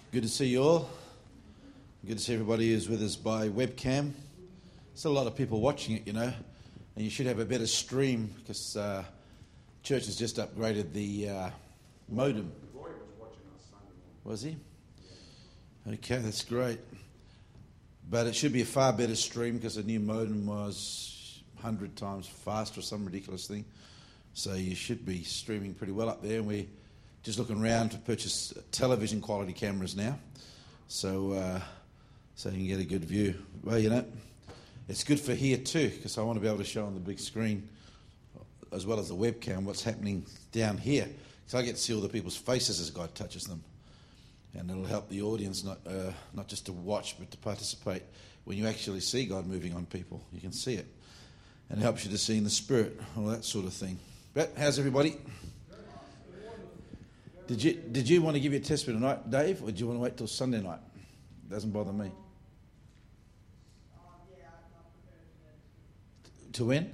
Good to see you all. Good to see everybody who's with us by webcam. There's a lot of people watching it, and you should have a better stream because church has just upgraded the modem. Roy was watching us Sunday morning. Was he? Okay, that's great. But it should be a far better stream because the new modem was 100 times faster or some ridiculous thing. So you should be streaming pretty well up there. And we're just looking around to purchase television quality cameras now. So you can get a good view. Well, it's good for here too because I want to be able to show on the big screen as well as the webcam what's happening down here. Because I get to see all the people's faces as God touches them. And it'll help the audience not just to watch but to participate. When you actually see God moving on people, you can see it. And it helps you to see in the Spirit, all that sort of thing. But how's everybody? Did you want to give your testimony tonight, Dave, or do you want to wait till Sunday night? Doesn't bother me. To when?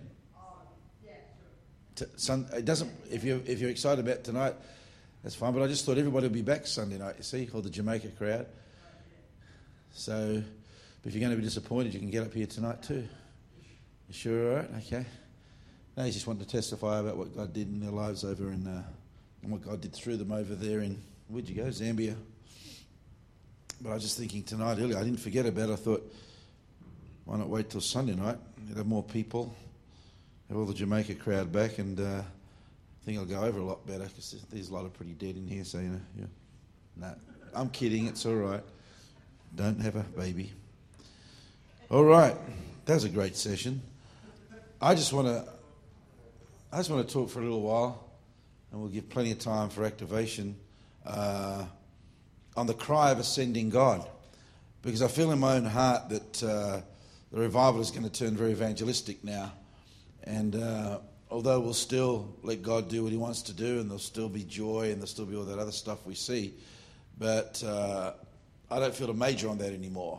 It doesn't. If you're excited about tonight, that's fine. But I just thought everybody would be back Sunday night. You see, or the Jamaica crowd. So, if you're going to be disappointed, you can get up here tonight too. You sure? All right. Okay. No, you just want to testify about what God did in their lives over in, and what God did through them over there in, where'd you go? Zambia. But I was just thinking tonight earlier, I didn't forget about it. I thought, why not wait till Sunday night? You'd have more people, have all the Jamaica crowd back, and I think I'll go over a lot better because there's a lot of pretty dead in here. So, yeah. No, I'm kidding. It's all right. Don't have a baby. All right. That was a great session. I just want to talk for a little while, and we'll give plenty of time for activation on the cry of ascending God, because I feel in my own heart that the revival is going to turn very evangelistic now, and although we'll still let God do what He wants to do, and there'll still be joy, and there'll still be all that other stuff we see, but I don't feel to major on that anymore.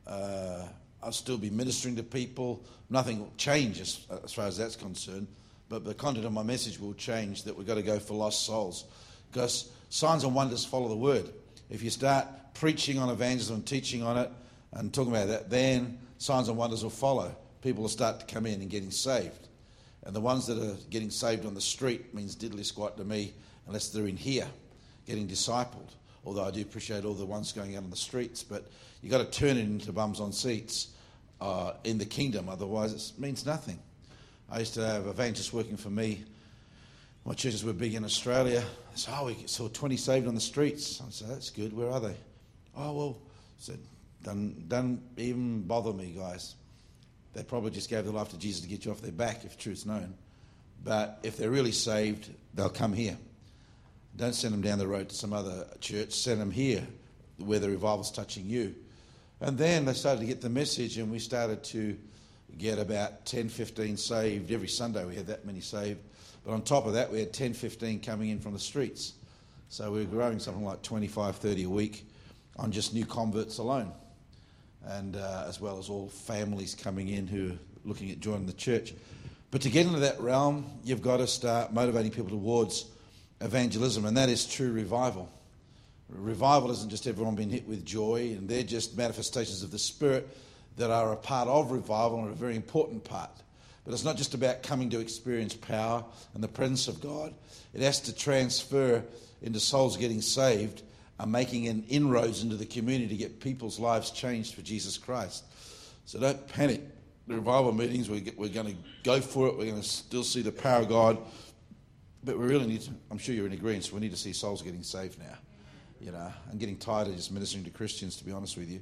I'll still be ministering to people. Nothing will change as far as that's concerned. But the content of my message will change, that we've got to go for lost souls. Because signs and wonders follow the word. If you start preaching on evangelism and teaching on it and talking about that, then signs and wonders will follow. People will start to come in and getting saved. And the ones that are getting saved on the street means diddly squat to me unless they're in here getting discipled. Although I do appreciate all the ones going out on the streets. But you've got to turn it into bums on seats in the kingdom. Otherwise it means nothing. I used to have evangelists working for me. My churches were big in Australia. I said, we saw 20 saved on the streets. I said, that's good. Where are they? Oh, well, I said, don't even bother me, guys. They probably just gave their life to Jesus to get you off their back, if truth's known. But if they're really saved, they'll come here. Don't send them down the road to some other church. Send them here where the revival's touching you. And then they started to get the message, and we started to get about 10, 15 saved. Every Sunday we had that many saved. But on top of that, we had 10, 15 coming in from the streets. So we were growing something like 25, 30 a week on just new converts alone. And as well as all families coming in who are looking at joining the church. But to get into that realm, you've got to start motivating people towards evangelism, and that is true revival. Revival isn't just everyone being hit with joy, and they're just manifestations of the Spirit that are a part of revival and a very important part. But it's not just about coming to experience power and the presence of God. It has to transfer into souls getting saved and making an inroads into the community to get people's lives changed for Jesus Christ. So don't panic. The revival meetings, we're going to go for it. We're going to still see the power of God. But we really need to, I'm sure you're in agreement, so we need to see souls getting saved now. I'm getting tired of just ministering to Christians, to be honest with you.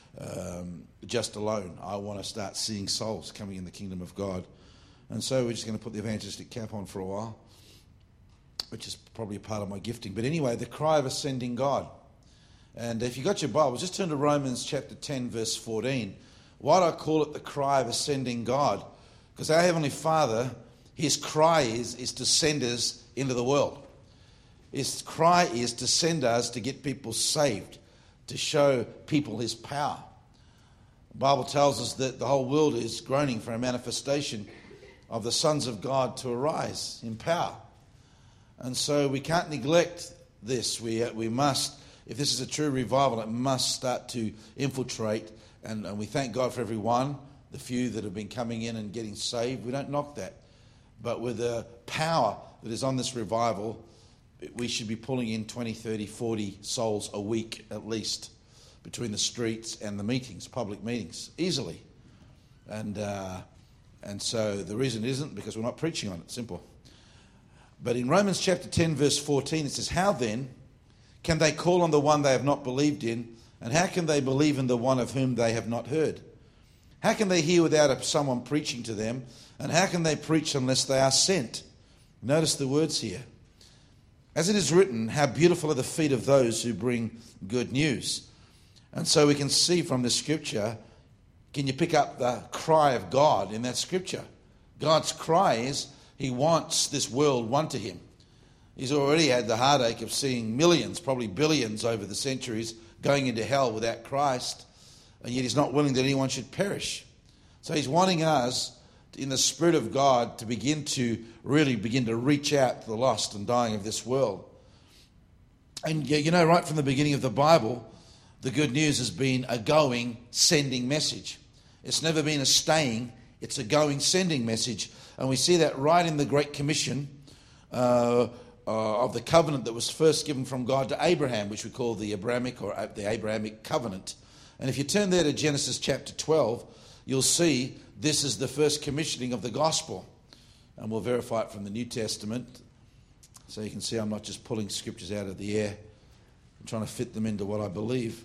Just alone, I want to start seeing souls coming in the kingdom of God. And so we're just going to put the evangelistic cap on for a while, which is probably a part of my gifting. But anyway, the cry of ascending God. And if you got your Bible, just turn to Romans chapter 10, verse 14. Why do I call it the cry of ascending God? Because our Heavenly Father, His cry is to send us into the world. His cry is to send us to get people saved, to show people His power. The Bible tells us that the whole world is groaning for a manifestation of the sons of God to arise in power. And so we can't neglect this. We must if this is a true revival, it must start to infiltrate. And we thank God for everyone, the few that have been coming in and getting saved. We don't knock that. But with the power that is on this revival, we should be pulling in 20, 30, 40 souls a week at least between the streets and the meetings, public meetings, easily. And so the reason it isn't because we're not preaching on it, simple. But in Romans chapter 10, verse 14, it says, how then can they call on the one they have not believed in? And how can they believe in the one of whom they have not heard? How can they hear without someone preaching to them? And how can they preach unless they are sent? Notice the words here. As it is written, how beautiful are the feet of those who bring good news. And so we can see from the scripture, can you pick up the cry of God in that scripture? God's cry is he wants this world won to him. He's already had the heartache of seeing millions, probably billions over the centuries, going into hell without Christ, and yet he's not willing that anyone should perish. So he's wanting us, in the Spirit of God, to begin to reach out to the lost and dying of this world. And you know, right from the beginning of the Bible, the good news has been a going, sending message. It's never been a staying, it's a going, sending message. And we see that right in the Great Commission of the covenant that was first given from God to Abraham, which we call the Abrahamic covenant. And if you turn there to Genesis chapter 12, you'll see this is the first commissioning of the gospel. And we'll verify it from the New Testament. So you can see I'm not just pulling scriptures out of the air. I'm trying to fit them into what I believe.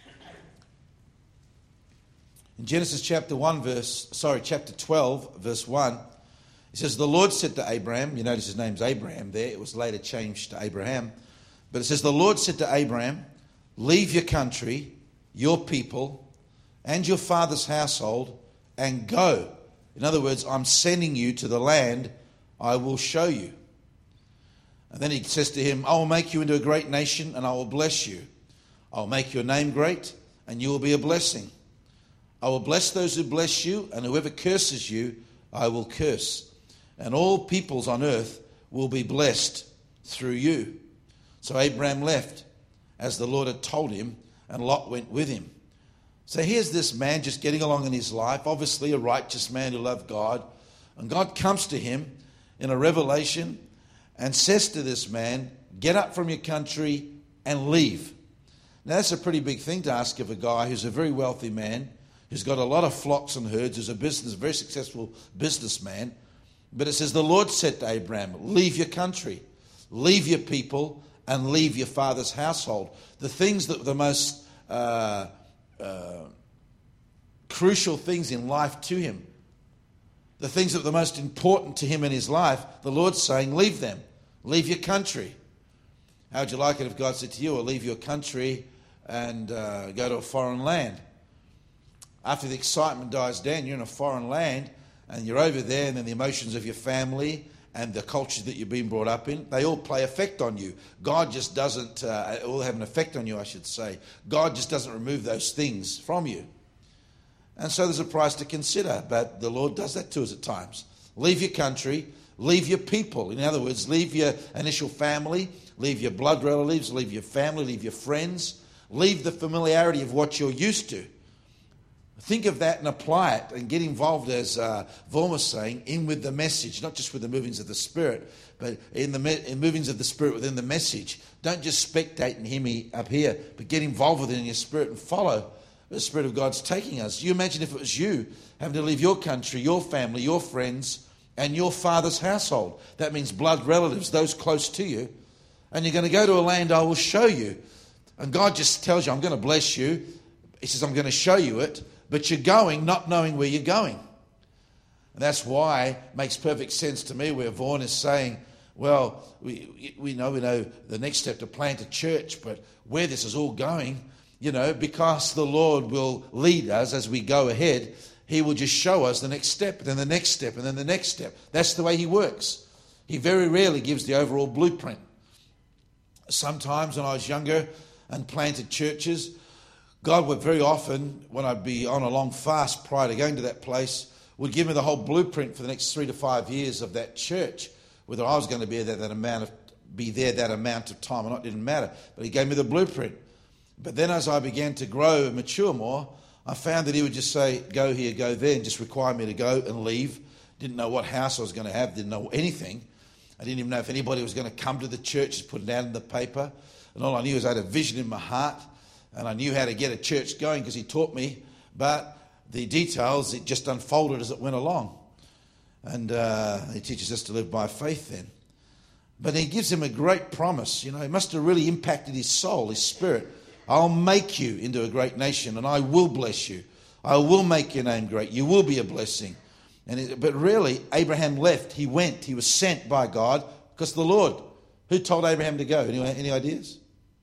In Genesis chapter 12, verse 1, it says, the Lord said to Abraham, you notice his name's Abraham there, it was later changed to Abraham, but it says, the Lord said to Abraham, leave your country, your people, and your father's household, and go. In other words, I'm sending you to the land I will show you. And then he says to him, I will make you into a great nation, and I will bless you. I will make your name great, and you will be a blessing. I will bless those who bless you, and whoever curses you, I will curse. And all peoples on earth will be blessed through you. So Abraham left, as the Lord had told him, and Lot went with him. So here's this man just getting along in his life, obviously a righteous man who loved God. And God comes to him in a revelation and says to this man, get up from your country and leave. Now that's a pretty big thing to ask of a guy who's a very wealthy man, who's got a lot of flocks and herds, who's a very successful businessman. But it says, the Lord said to Abraham, leave your country, leave your people, and leave your father's household. The things that were the most crucial things in life to him, the things that were the most important to him in his life, the Lord's saying, leave them, leave your country. How would you like it if God said to you, or leave your country and go to a foreign land? After the excitement dies down, you're in a foreign land, and you're over there, and then the emotions of your family and the culture that you've been brought up in, they all play effect on you. God just doesn't, all have an effect on you, I should say. God just doesn't remove those things from you. And so there's a price to consider, but the Lord does that to us at times. Leave your country, leave your people. In other words, leave your initial family, leave your blood relatives, leave your family, leave your friends, leave the familiarity of what you're used to. Think of that and apply it and get involved, as Vaughan was saying, in with the message, not just with the movings of the Spirit, but in movings of the Spirit within the message. Don't just spectate and hear me up here, but get involved with it in your spirit and follow where the Spirit of God's taking us. You imagine if it was you having to leave your country, your family, your friends, and your father's household. That means blood relatives, those close to you. And you're going to go to a land I will show you. And God just tells you, I'm going to bless you. He says, I'm going to show you it. But you're going not knowing where you're going. And that's why it makes perfect sense to me where Vaughan is saying, well, we know the next step to plant a church, but where this is all going, because the Lord will lead us as we go ahead, he will just show us the next step, and then the next step, and then the next step. That's the way he works. He very rarely gives the overall blueprint. Sometimes when I was younger and planted churches, God would very often, when I'd be on a long fast prior to going to that place, would give me the whole blueprint for the next 3 to 5 years of that church. Whether I was going to be there that amount of time or not didn't matter. But he gave me the blueprint. But then as I began to grow and mature more, I found that he would just say, go here, go there, and just require me to go and leave. Didn't know what house I was going to have, didn't know anything. I didn't even know if anybody was going to come to the church, just put it out in the paper. And all I knew is I had a vision in my heart, and I knew how to get a church going because he taught me. But the details, it just unfolded as it went along. And he teaches us to live by faith then. But he gives him a great promise. You know, it must have really impacted his soul, his spirit. I'll make you into a great nation, and I will bless you. I will make your name great. You will be a blessing. But really, Abraham left. He went. He was sent by God because the Lord. Who told Abraham to go? Any ideas?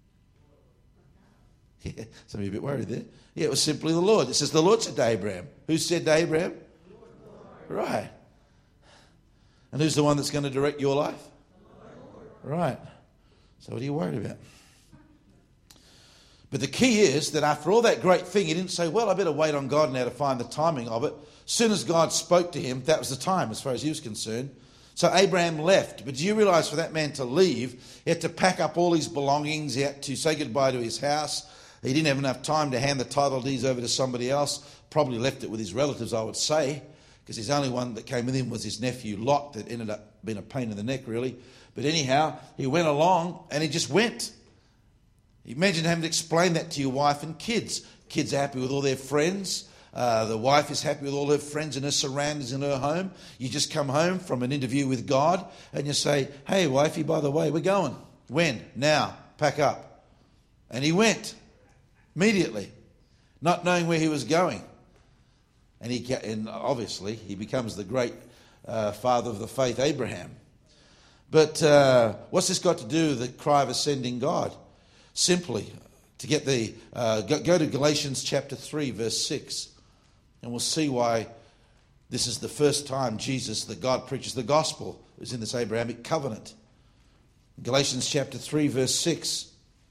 Yeah, some of you are a bit worried there. Yeah, it was simply the Lord. It says the Lord said to Abraham. Who said to Abraham? Right. And who's the one that's going to direct your life? Right. So what are you worried about? But the key is that after all that great thing, he didn't say, well, I better wait on God now to find the timing of it. As soon as God spoke to him, that was the time as far as he was concerned. So Abraham left. But do you realise for that man to leave, he had to pack up all his belongings. He had to say goodbye to his house. He didn't have enough time to hand the title deeds over to somebody else. Probably left it with his relatives, I would say, because his only one that came with him was his nephew Lot, that ended up being a pain in the neck, really. But anyhow, he went along and he just went. Imagine having to explain that to your wife and kids. Kids are happy with all their friends. The wife is happy with all her friends and her surroundings in her home. You just come home from an interview with God and you say, hey, wifey, by the way, we're going. When? Now. Pack up. And he went immediately, not knowing where he was going. And obviously he becomes the great father of the faith, Abraham. But what's this got to do with the cry of ascending God? Simply, to get go to Galatians chapter 3, verse 6, and we'll see why this is the first time Jesus, the God, preaches the gospel, is in this Abrahamic covenant. Galatians chapter 3, verse 6.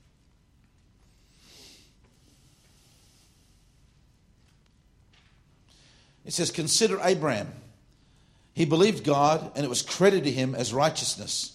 It says, consider Abraham. He believed God, and it was credited to him as righteousness.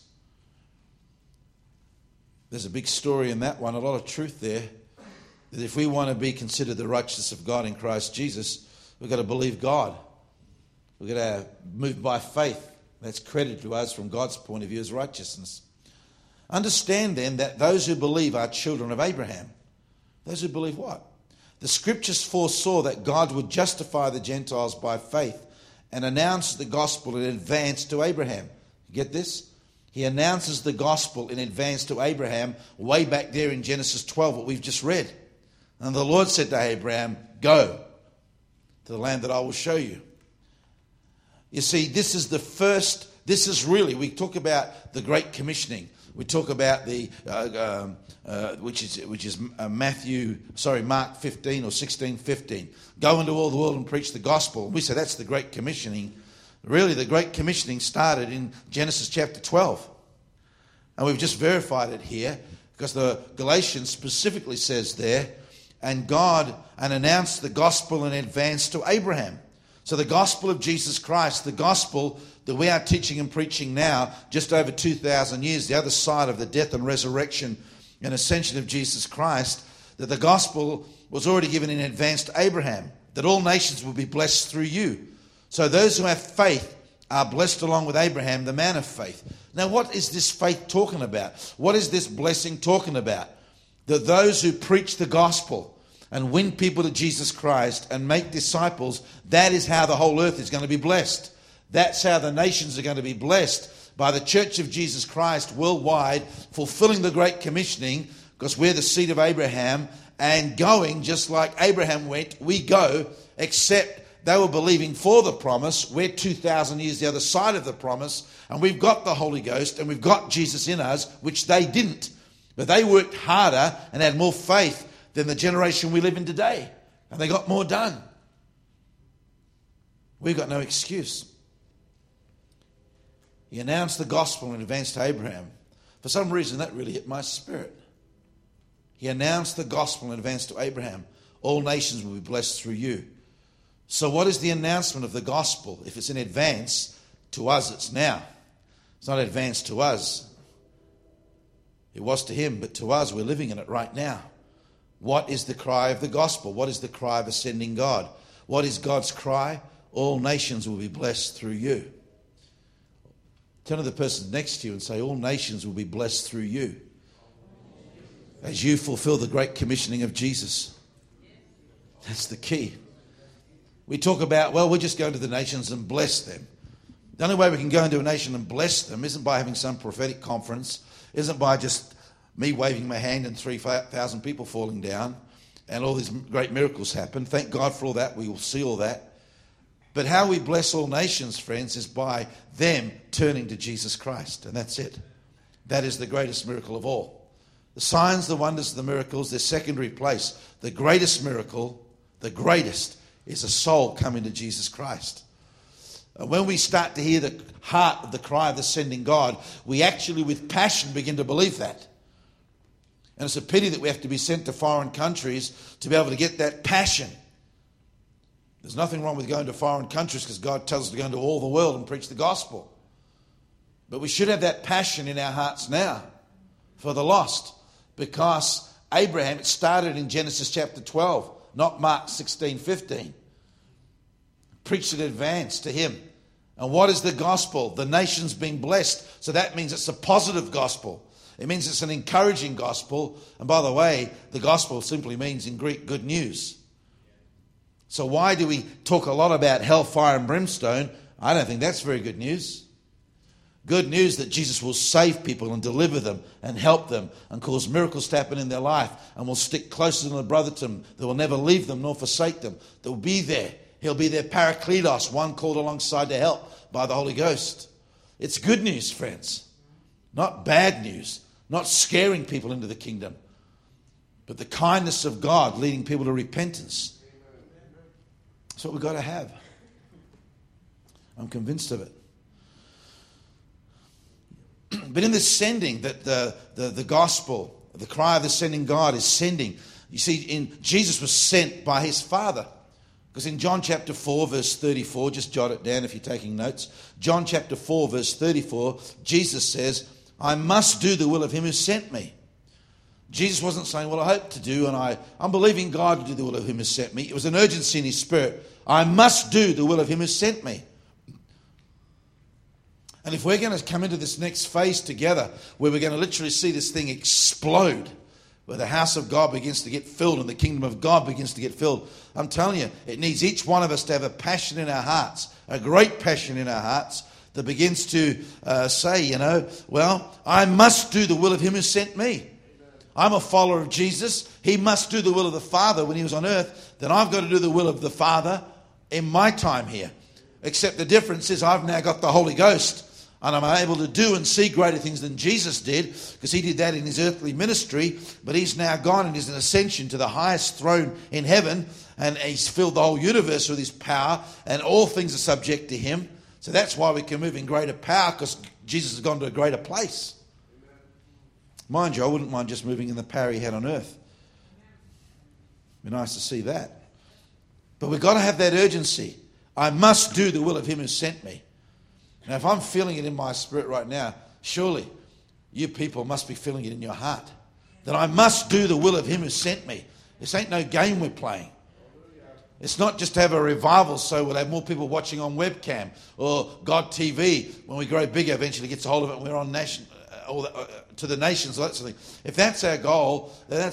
There's a big story in that one, a lot of truth there, that if we want to be considered the righteousness of God in Christ Jesus, we've got to believe God. We've got to move by faith. That's credited to us from God's point of view as righteousness. Understand then that those who believe are children of Abraham. Those who believe what? The scriptures foresaw that God would justify the Gentiles by faith and announce the gospel in advance to Abraham. You get this? He announces the gospel in advance to Abraham way back there in Genesis 12, what we've just read. And the Lord said to Abraham, go to the land that I will show you. You see, this is really, we talk about the Great Commissioning. We talk about the, which is Mark 15 or 16:15. Go into all the world and preach the gospel. We say that's the Great Commissioning. Really, the Great Commissioning started in Genesis chapter 12. And we've just verified it here because the Galatians specifically says there, and announced the gospel in advance to Abraham. So the gospel of Jesus Christ, the gospel that we are teaching and preaching now, just over 2,000 years, the other side of the death and resurrection and ascension of Jesus Christ, that the gospel was already given in advance to Abraham, that all nations will be blessed through you. So those who have faith are blessed along with Abraham, the man of faith. Now, what is this faith talking about? What is this blessing talking about? That those who preach the gospel and win people to Jesus Christ and make disciples, that is how the whole earth is going to be blessed. That's how the nations are going to be blessed, by the Church of Jesus Christ worldwide, fulfilling the Great Commissioning, because we're the seed of Abraham, and going just like Abraham went, we go, except they were believing for the promise. We're 2,000 years the other side of the promise, and we've got the Holy Ghost, and we've got Jesus in us, which they didn't. But they worked harder and had more faith than the generation we live in today, and they got more done. We've got no excuse. He announced the gospel in advance to Abraham. For some reason, that really hit my spirit. He announced the gospel in advance to Abraham. All nations will be blessed through you. So what is the announcement of the gospel? If it's in advance, to us it's now. It's not advanced to us. It was to him, but to us we're living in it right now. What is the cry of the gospel? What is the cry of ascending God? What is God's cry? All nations will be blessed through you. Turn to the person next to you and say, all nations will be blessed through you as you fulfill the great commissioning of Jesus. That's the key. We talk about, well, we're just going to the nations and bless them. The only way we can go into a nation and bless them isn't by having some prophetic conference, isn't by just me waving my hand and 3,000 people falling down and all these great miracles happen. Thank God for all that. We will see all that. But how we bless all nations, friends, is by them turning to Jesus Christ. And that's it. That is the greatest miracle of all. The signs, the wonders, the miracles, they're secondary place. The greatest miracle, the greatest, is a soul coming to Jesus Christ. And when we start to hear the heart of the cry of the sending God, we actually with passion begin to believe that. And it's a pity that we have to be sent to foreign countries to be able to get that passion. There's nothing wrong with going to foreign countries because God tells us to go into all the world and preach the gospel. But we should have that passion in our hearts now for the lost. Because Abraham, it started in Genesis chapter 12, not Mark 16:15. Preached in advance to him. And what is the gospel? The nation's being blessed. So that means it's a positive gospel. It means it's an encouraging gospel. And by the way, the gospel simply means in Greek good news. So why do we talk a lot about hellfire and brimstone? I don't think that's very good news. Good news that Jesus will save people and deliver them and help them and cause miracles to happen in their life and will stick closer than a brother to them. That will never leave them nor forsake them. That will be there. He'll be their parakletos, one called alongside to help by the Holy Ghost. It's good news, friends. Not bad news. Not scaring people into the kingdom. But the kindness of God leading people to repentance. That's what we've got to have. I'm convinced of it. But in this sending, that the gospel, the cry of the sending God is sending. You see, Jesus was sent by his Father. Because in John chapter 4, verse 34, just jot it down if you're taking notes. John chapter 4, verse 34, Jesus says, I must do the will of him who sent me. Jesus wasn't saying, well, I hope to do, and I'm believing God to do the will of him who sent me. It was an urgency in his spirit. I must do the will of him who sent me. And if we're going to come into this next phase together, where we're going to literally see this thing explode, where the house of God begins to get filled and the kingdom of God begins to get filled, I'm telling you, it needs each one of us to have a passion in our hearts, a great passion in our hearts, that begins to say, well, I must do the will of him who sent me. I'm a follower of Jesus. He must do the will of the Father when he was on earth. Then I've got to do the will of the Father in my time here. Except the difference is I've now got the Holy Ghost. And I'm able to do and see greater things than Jesus did, because he did that in his earthly ministry. But he's now gone and is an ascension to the highest throne in heaven. And he's filled the whole universe with his power. And all things are subject to him. So that's why we can move in greater power, because Jesus has gone to a greater place. Mind you, I wouldn't mind just moving in the power he had on earth. It'd be nice to see that. But we've got to have that urgency. I must do the will of him who sent me. Now, if I'm feeling it in my spirit right now, surely you people must be feeling it in your heart. That I must do the will of him who sent me. This ain't no game we're playing. It's not just to have a revival so we'll have more people watching on webcam or God TV. When we grow bigger, eventually gets a hold of it and we're on to the nations, all that sort of thing. If that's our goal, then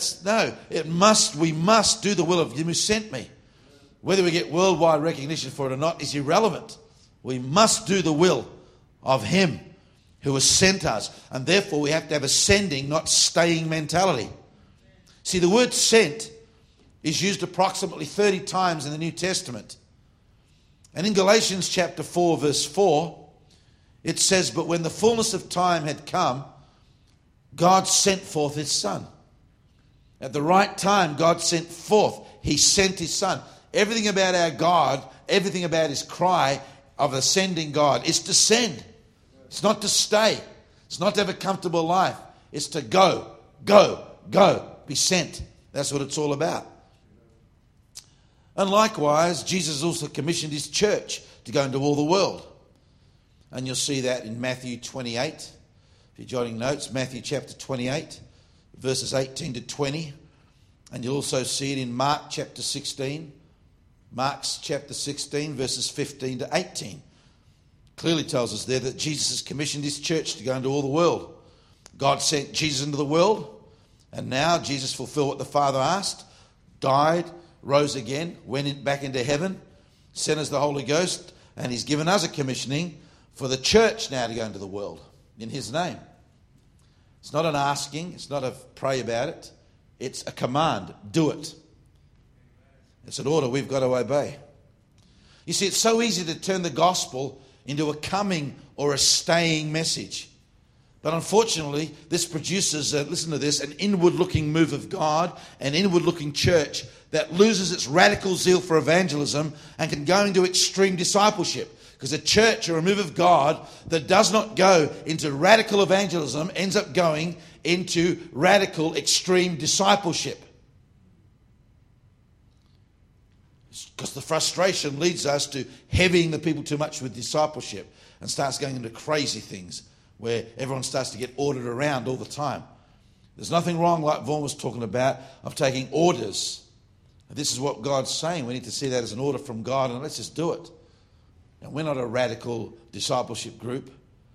we must do the will of him who sent me. Whether we get worldwide recognition for it or not is irrelevant. We must do the will of him who has sent us. And therefore we have to have a sending, not staying mentality. See, the word sent is used approximately 30 times in the New Testament. And in Galatians chapter 4, verse 4, it says, but when the fullness of time had come, God sent forth his Son. At the right time, God sent forth. He sent his Son. Everything about our God, everything about his cry of ascending God is to send. It's not to stay. It's not to have a comfortable life. It's to go, go, go, be sent. That's what it's all about. And likewise, Jesus also commissioned his church to go into all the world. And you'll see that in Matthew 28. If you're jotting notes, Matthew chapter 28, verses 18 to 20. And you'll also see it in Mark chapter 16. Mark's chapter 16, verses 15 to 18. Clearly tells us there that Jesus has commissioned his church to go into all the world. God sent Jesus into the world, and now Jesus fulfilled what the Father asked, died, rose again, back into heaven, sent us the Holy Ghost, and he's given us a commissioning for the church now to go into the world in his name. It's not an asking, it's not a pray about it, it's a command. Do it. It's an order we've got to obey. You see, it's so easy to turn the gospel into a coming or a staying message. But unfortunately, this produces, listen to this, an inward-looking move of God, an inward-looking church that loses its radical zeal for evangelism and can go into extreme discipleship. Because a church or a move of God that does not go into radical evangelism ends up going into radical extreme discipleship. Because the frustration leads us to heavying the people too much with discipleship and starts going into crazy things where everyone starts to get ordered around all the time. There's nothing wrong, like Vaughan was talking about, of taking orders. This is what God's saying. We need to see that as an order from God, and let's just do it. And we're not a radical discipleship group.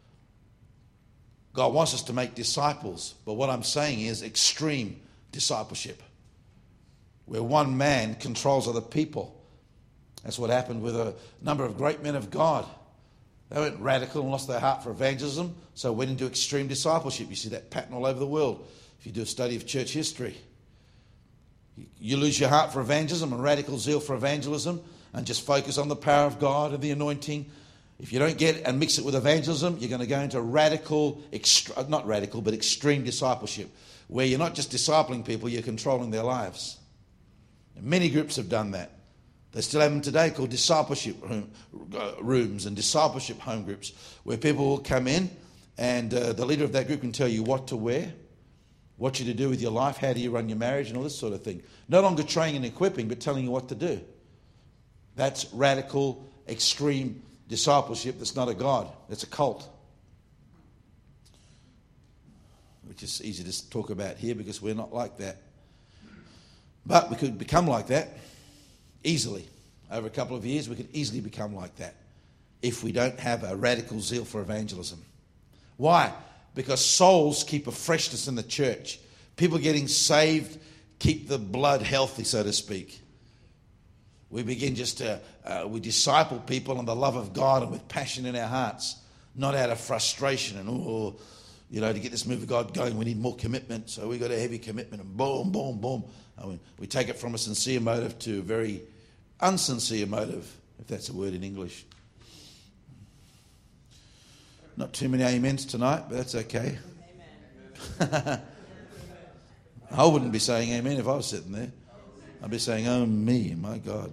God wants us to make disciples, but what I'm saying is extreme discipleship, where one man controls other people. That's what happened with a number of great men of God. They went radical and lost their heart for evangelism, so went into extreme discipleship. You see that pattern all over the world. If you do a study of church history, you lose your heart for evangelism and radical zeal for evangelism and just focus on the power of God and the anointing. If you don't get and mix it with evangelism, you're going to go into radical, not radical, but extreme discipleship, where you're not just discipling people, you're controlling their lives. And many groups have done that. They still have them today, called discipleship rooms and discipleship home groups, where people will come in and the leader of that group can tell you what to wear, what you're to do with your life, how do you run your marriage, and all this sort of thing. No longer training and equipping, but telling you what to do. That's radical, extreme discipleship that's not a God. It's a cult. Which is easy to talk about here because we're not like that. But we could become like that easily. Over a couple of years, we could easily become like that if we don't have a radical zeal for evangelism. Why? Because souls keep a freshness in the church. People getting saved keep the blood healthy, so to speak. We begin just to, we disciple people in the love of God and with passion in our hearts, not out of frustration and, to get this move of God going, we need more commitment. So we got a heavy commitment and boom, boom, boom. And we take it from a sincere motive to a very unsincere motive, if that's a word in English. Not too many amens tonight, but that's okay. Amen. I wouldn't be saying amen if I was sitting there. I'd be saying, oh me, my God.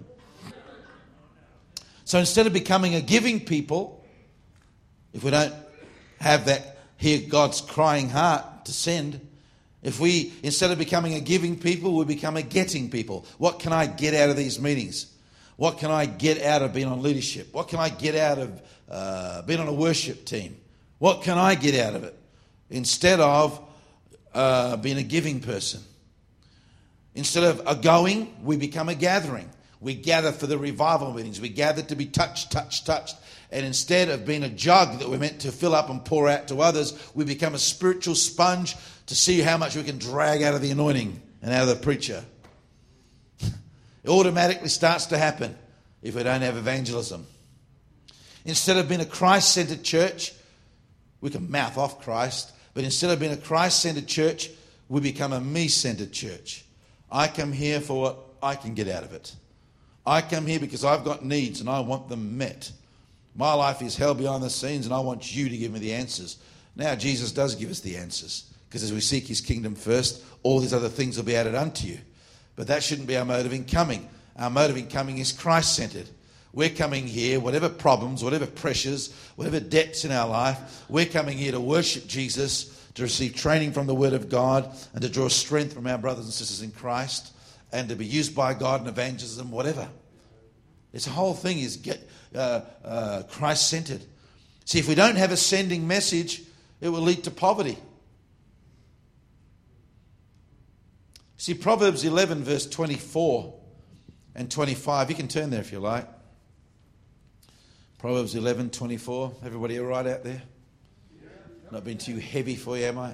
So instead of becoming a giving people, if we don't have that, hear God's crying heart to send, if we, instead of becoming a giving people, we become a getting people. What can I get out of these meetings? What can I get out of being on leadership? What can I get out of being on a worship team? What can I get out of it? Instead of being a giving person. Instead of a going, we become a gathering. We gather for the revival meetings. We gather to be touched. And instead of being a jug that we're meant to fill up and pour out to others, we become a spiritual sponge to see how much we can drag out of the anointing and out of the preacher. It automatically starts to happen if we don't have evangelism. Instead of being a Christ-centered church, we can mouth off Christ, but instead of being a Christ-centered church, we become a me-centered church. I come here for what I can get out of it. I come here because I've got needs and I want them met. My life is hell behind the scenes and I want you to give me the answers. Now Jesus does give us the answers, because as we seek his kingdom first, all these other things will be added unto you. But that shouldn't be our motive in coming. Our motive in coming is Christ-centered. We're coming here, whatever problems, whatever pressures, whatever debts in our life, we're coming here to worship Jesus, to receive training from the Word of God, and to draw strength from our brothers and sisters in Christ, and to be used by God in evangelism, whatever. This whole thing is Christ-centered. See, if we don't have a sending message, it will lead to poverty. See, Proverbs 11, verse 24 and 25. You can turn there if you like. Proverbs 11, 24. Everybody all right out there? Not been too heavy for you, am I?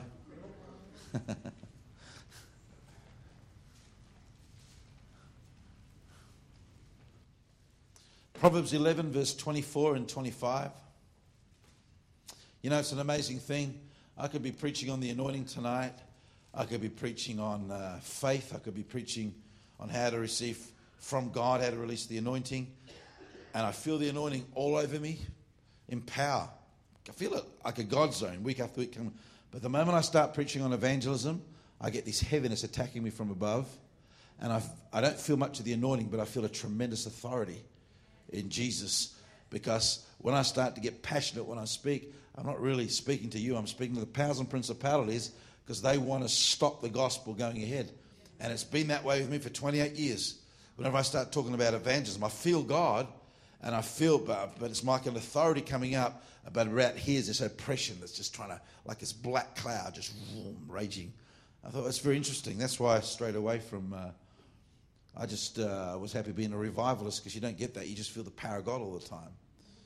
Proverbs 11, verse 24 and 25. You know, it's an amazing thing. I could be preaching on the anointing tonight. I could be preaching on faith. I could be preaching on how to receive from God, how to release the anointing. And I feel the anointing all over me in power. I feel it like a God zone, week after week. But the moment I start preaching on evangelism, I get this heaviness attacking me from above. And I don't feel much of the anointing, but I feel a tremendous authority in Jesus. Because when I start to get passionate when I speak, I'm not really speaking to you. I'm speaking to the powers and principalities because they want to stop the gospel going ahead. And it's been that way with me for 28 years. Whenever I start talking about evangelism, I feel God. And I feel, but it's like an authority coming up. But right here's this oppression that's just trying to, like this black cloud, just raging. I thought that's very interesting. That's why I strayed away from, I just was happy being a revivalist because you don't get that. You just feel the power of God all the time.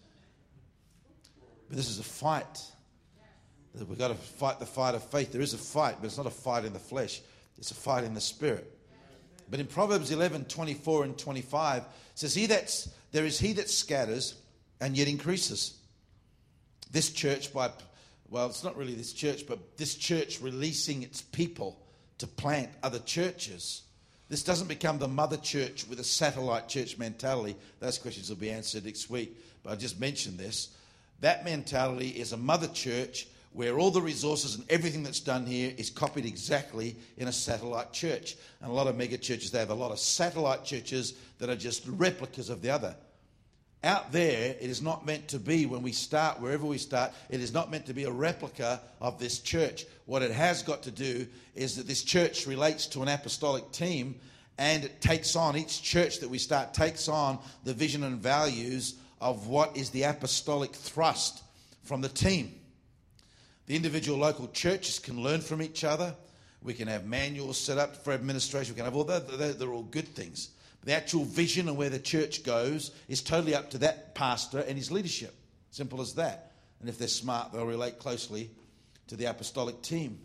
But this is a fight. We've got to fight the fight of faith. There is a fight, but it's not a fight in the flesh. It's a fight in the spirit. But in Proverbs 11, 24 and 25, it says, there is he that scatters and yet increases. This church it's not really this church, but this church releasing its people to plant other churches. This doesn't become the mother church with a satellite church mentality. Those questions will be answered next week. But I just mentioned this. That mentality is a mother church where all the resources and everything that's done here is copied exactly in a satellite church. And a lot of mega churches, they have a lot of satellite churches that are just replicas of the other. Out there, it is not meant to be, when we start, wherever we start, it is not meant to be a replica of this church. What it has got to do is that this church relates to an apostolic team, and it takes on, each church that we start takes on the vision and values of what is the apostolic thrust from the team. The individual local churches can learn from each other. We can have manuals set up for administration. We can have all that. They're all good things. The actual vision and where the church goes is totally up to that pastor and his leadership. Simple as that. And if they're smart, they'll relate closely to the apostolic team.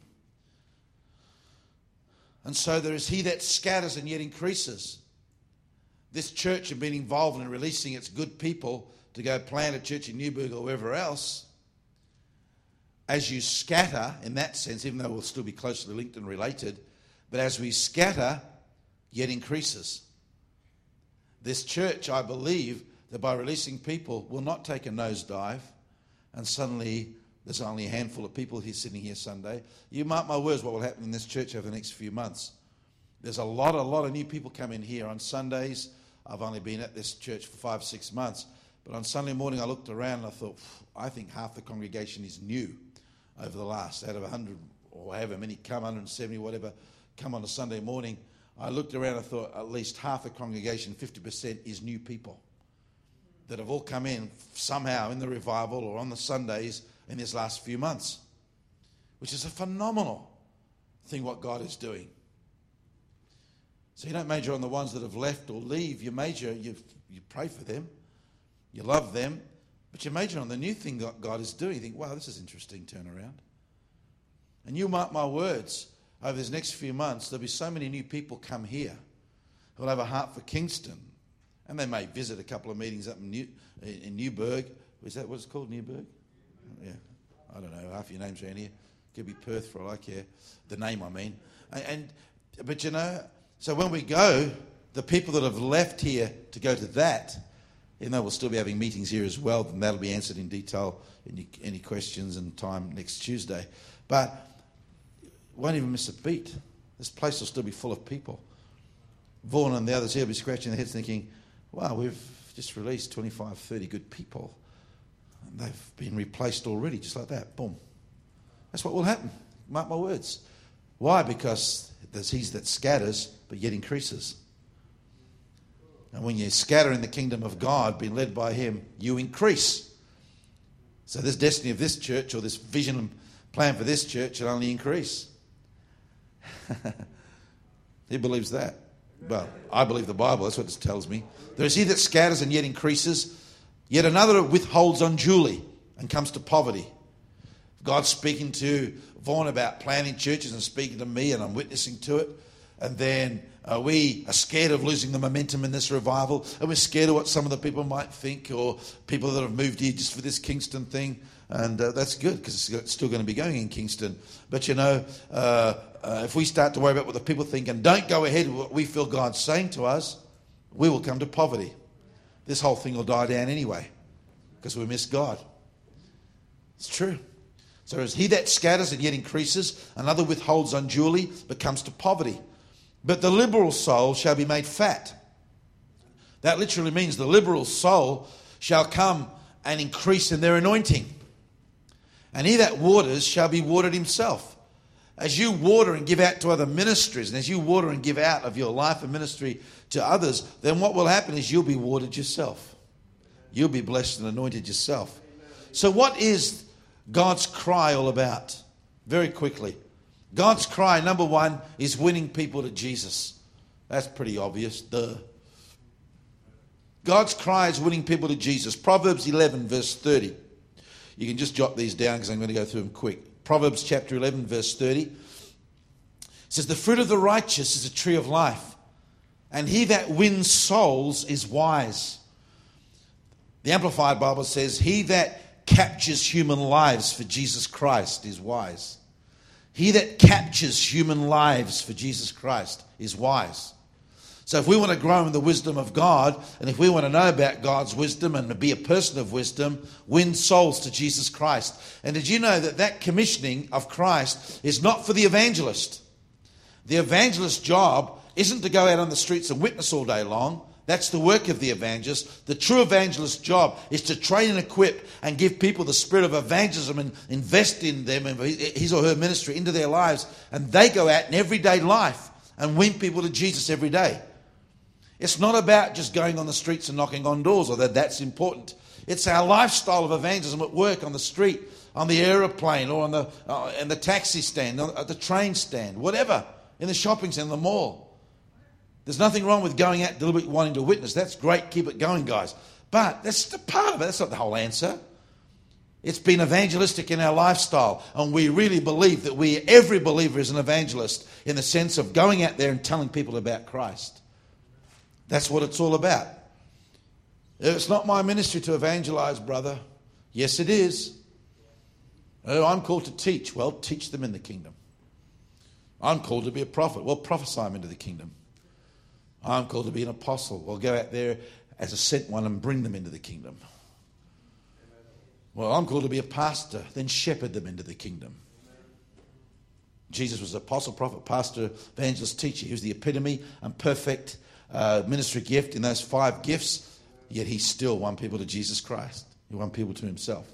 And so there is he that scatters and yet increases. This church has been involved in releasing its good people to go plant a church in Newburgh or wherever else. As you scatter, in that sense, even though we'll still be closely linked and related, but as we scatter, yet increases. This church, I believe, that by releasing people will not take a nosedive and suddenly there's only a handful of people here sitting here Sunday. You mark my words what will happen in this church over the next few months. There's a lot of new people come in here on Sundays. I've only been at this church for 5-6 months. But on Sunday morning I looked around and I thought, I think half the congregation is new over the last, out of 100 or however many come, 170, whatever, come on a Sunday morning. I looked around and I thought at least half the congregation, 50%, is new people that have all come in somehow in the revival or on the Sundays in these last few months, which is a phenomenal thing what God is doing. So you don't major on the ones that have left or leave. You major, you pray for them, you love them, but you major on the new thing that God is doing. You think, wow, this is interesting turnaround. And you mark my words, over these next few months, there'll be so many new people come here who'll have a heart for Kingston. And they may visit a couple of meetings up in Newburgh. Is that what it's called, Newburgh? Yeah, I don't know, half your names around here. Could be Perth for all I care. The name, I mean. But you know, so when we go, the people that have left here to go to that, even though we'll still be having meetings here as well, then that'll be answered in detail in any questions and time next Tuesday. But won't even miss a beat. This place will still be full of people. Vaughan and the others here will be scratching their heads thinking, wow, we've just released 25, 30 good people. And they've been replaced already, just like that. Boom. That's what will happen. Mark my words. Why? Because there's he that scatters, but yet increases. And when you scatter in the kingdom of God, being led by him, you increase. So this destiny of this church, or this vision and plan for this church, will only increase. He believes that. Well, I believe the Bible. That's what it tells me. There is he that scatters and yet increases. Yet another withholds unduly and comes to poverty. God's speaking to Vaughan about planting churches and speaking to me, and I'm witnessing to it. And then we are scared of losing the momentum in this revival. And we're scared of what some of the people might think, or people that have moved here just for this Kingston thing. And that's good, because it's still going to be going in Kingston. But if we start to worry about what the people think and don't go ahead with what we feel God's saying to us, we will come to poverty. This whole thing will die down anyway, because we miss God. It's true. So as he that scatters and yet increases, another withholds unduly, but comes to poverty. But the liberal soul shall be made fat. That literally means the liberal soul shall come and increase in their anointing. And he that waters shall be watered himself. As you water and give out to other ministries, and as you water and give out of your life and ministry to others, then what will happen is you'll be watered yourself. You'll be blessed and anointed yourself. So what is God's cry all about? Very quickly. God's cry, number one, is winning people to Jesus. That's pretty obvious. Duh. God's cry is winning people to Jesus. Proverbs 11, verse 30. You can just jot these down because I'm going to go through them quick. Proverbs chapter 11, verse 30. It says, the fruit of the righteous is a tree of life, and he that wins souls is wise. The Amplified Bible says, he that captures human lives for Jesus Christ is wise. He that captures human lives for Jesus Christ is wise. So if we want to grow in the wisdom of God, and if we want to know about God's wisdom and to be a person of wisdom, win souls to Jesus Christ. And did you know that commissioning of Christ is not for the evangelist? The evangelist's job isn't to go out on the streets and witness all day long. That's the work of the evangelist. The true evangelist's job is to train and equip and give people the spirit of evangelism and invest in them and his or her ministry into their lives. And they go out in everyday life and win people to Jesus every day. It's not about just going on the streets and knocking on doors, although that's important. It's our lifestyle of evangelism at work, on the street, on the aeroplane, or on the taxi stand, at the train stand, whatever, in the shopping centre, the mall. There's nothing wrong with going out deliberately wanting to witness. That's great. Keep it going, guys. But that's just a part of it. That's not the whole answer. It's been evangelistic in our lifestyle. And we really believe that every believer is an evangelist in the sense of going out there and telling people about Christ. That's what it's all about. It's not my ministry to evangelize, brother. Yes, it is. Oh, I'm called to teach. Well, teach them in the kingdom. I'm called to be a prophet. Well, prophesy them into the kingdom. I'm called to be an apostle. Well, go out there as a sent one and bring them into the kingdom. Well, I'm called to be a pastor. Then shepherd them into the kingdom. Jesus was apostle, prophet, pastor, evangelist, teacher. He was the epitome and perfect ministry gift in those 5 gifts. Yet he still won people to Jesus Christ. He won people to himself.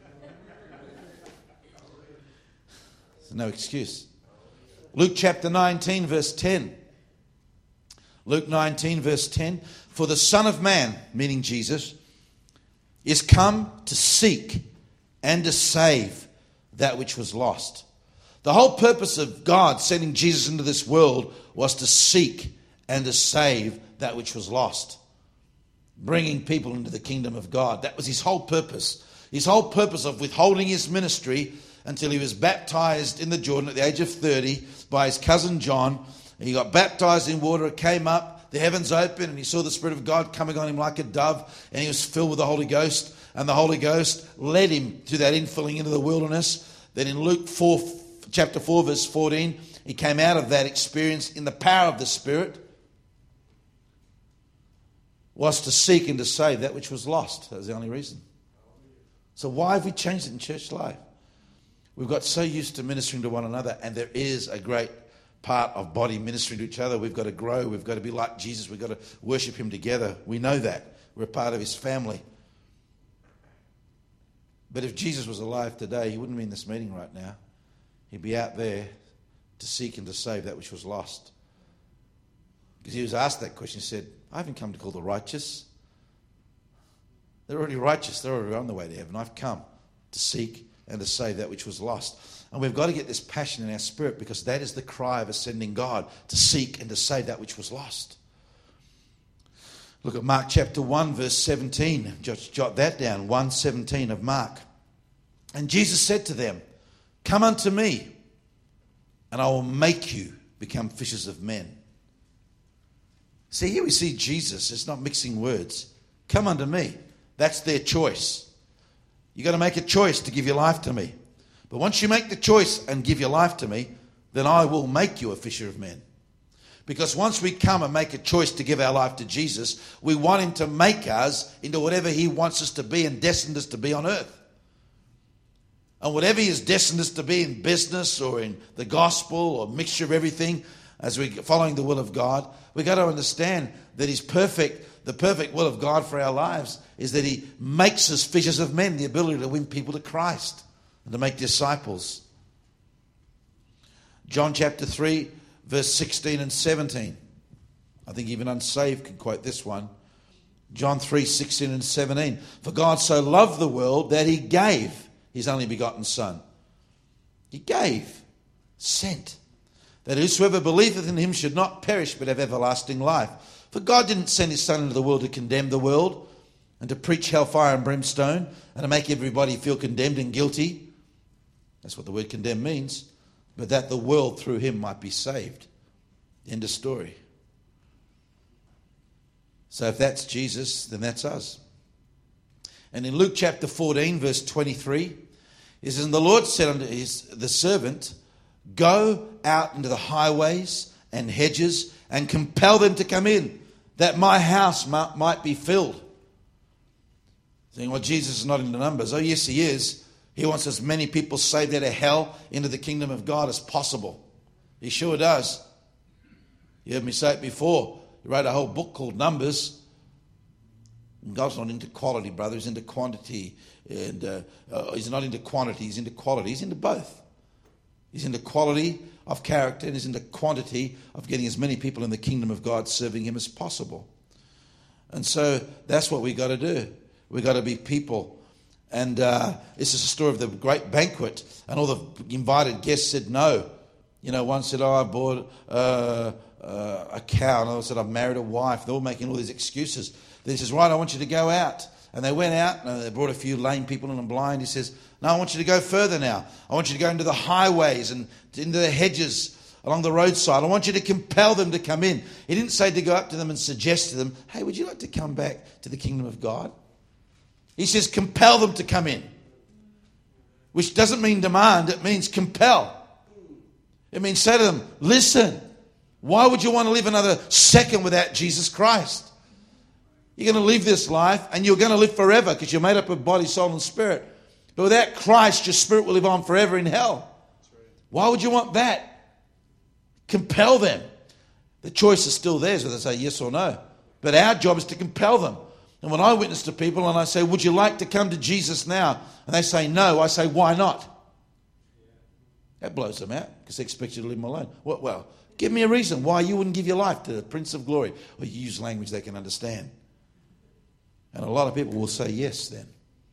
There's no excuse. Luke chapter 19, verse 10. Luke 19, verse 10. For the Son of Man, meaning Jesus, is come to seek and to save that which was lost. The whole purpose of God sending Jesus into this world was to seek and to save that which was lost. Bringing people into the kingdom of God. That was his whole purpose. His whole purpose of withholding his ministry until he was baptized in the Jordan at the age of 30 by his cousin John. He got baptized in water, it came up, the heavens opened, and he saw the Spirit of God coming on him like a dove, and he was filled with the Holy Ghost, and the Holy Ghost led him to that infilling into the wilderness. Then in Luke chapter 4, verse 14, he came out of that experience in the power of the Spirit, was to seek and to save that which was lost. That was the only reason. So why have we changed it in church life? We've got so used to ministering to one another, and there is a great part of body ministering to each other. We've got to grow. We've got to be like Jesus. We've got to worship him together. We know that. We're a part of his family. But if Jesus was alive today, he wouldn't be in this meeting right now. He'd be out there to seek and to save that which was lost. Because he was asked that question. He said, I haven't come to call the righteous. They're already righteous. They're already on the way to heaven. I've come to seek and to save that which was lost. And we've got to get this passion in our spirit, because that is the cry of ascending God, to seek and to save that which was lost. Look at Mark chapter 1 verse 17. Just jot that down. 1:17 of Mark. And Jesus said to them, "Come unto me, and I will make you become fishers of men." See, here we see Jesus. It's not mixing words. Come unto me. That's their choice. You've got to make a choice to give your life to me. But once you make the choice and give your life to me, then I will make you a fisher of men. Because once we come and make a choice to give our life to Jesus, we want him to make us into whatever he wants us to be and destined us to be on earth. And whatever he has destined us to be in business or in the gospel or mixture of everything, as we're following the will of God, we've got to understand that he's perfect. The perfect will of God for our lives is that he makes us fishers of men, the ability to win people to Christ and to make disciples. John chapter 3, verse 16 and 17. I think even unsaved can quote this one. John 3, 16 and 17. For God so loved the world that he gave his only begotten Son. He gave, sent, that whosoever believeth in him should not perish but have everlasting life. For God didn't send his Son into the world to condemn the world and to preach hellfire and brimstone and to make everybody feel condemned and guilty. That's what the word condemn means. But that the world through him might be saved. End of story. So if that's Jesus, then that's us. And in Luke chapter 14, verse 23, it says, and the Lord said unto the servant, go out into the highways and hedges and compel them to come in, that my house might be filled. Saying, well, Jesus is not in the numbers. Oh, yes, he is. He wants as many people saved out of hell into the kingdom of God as possible. He sure does. You heard me say it before. He wrote a whole book called Numbers. And God's not into quality, brother. He's into quantity. And he's not into quantity. He's into quality. He's into both. He's into quality of character and he's into quantity of getting as many people in the kingdom of God serving him as possible. And so that's what we got to do. We got to be people. And this is a story of the great banquet. And all the invited guests said no. You know, one said, I bought a cow. And another said, I've married a wife. They're all making all these excuses. Then he says, right, I want you to go out. And they went out and they brought a few lame people in and blind. He says, no, I want you to go further now. I want you to go into the highways and into the hedges along the roadside. I want you to compel them to come in. He didn't say to go up to them and suggest to them, hey, would you like to come back to the kingdom of God? He says, compel them to come in. Which doesn't mean demand, it means compel. It means say to them, listen, why would you want to live another second without Jesus Christ? You're going to live this life and you're going to live forever because you're made up of body, soul and spirit. But without Christ, your spirit will live on forever in hell. Why would you want that? Compel them. The choice is still theirs whether they say yes or no. But our job is to compel them. And when I witness to people and I say, would you like to come to Jesus now? And they say no, I say, why not? That blows them out because they expect you to leave them alone. Well, give me a reason why you wouldn't give your life to the Prince of Glory. Or you use language they can understand. And a lot of people will say yes then.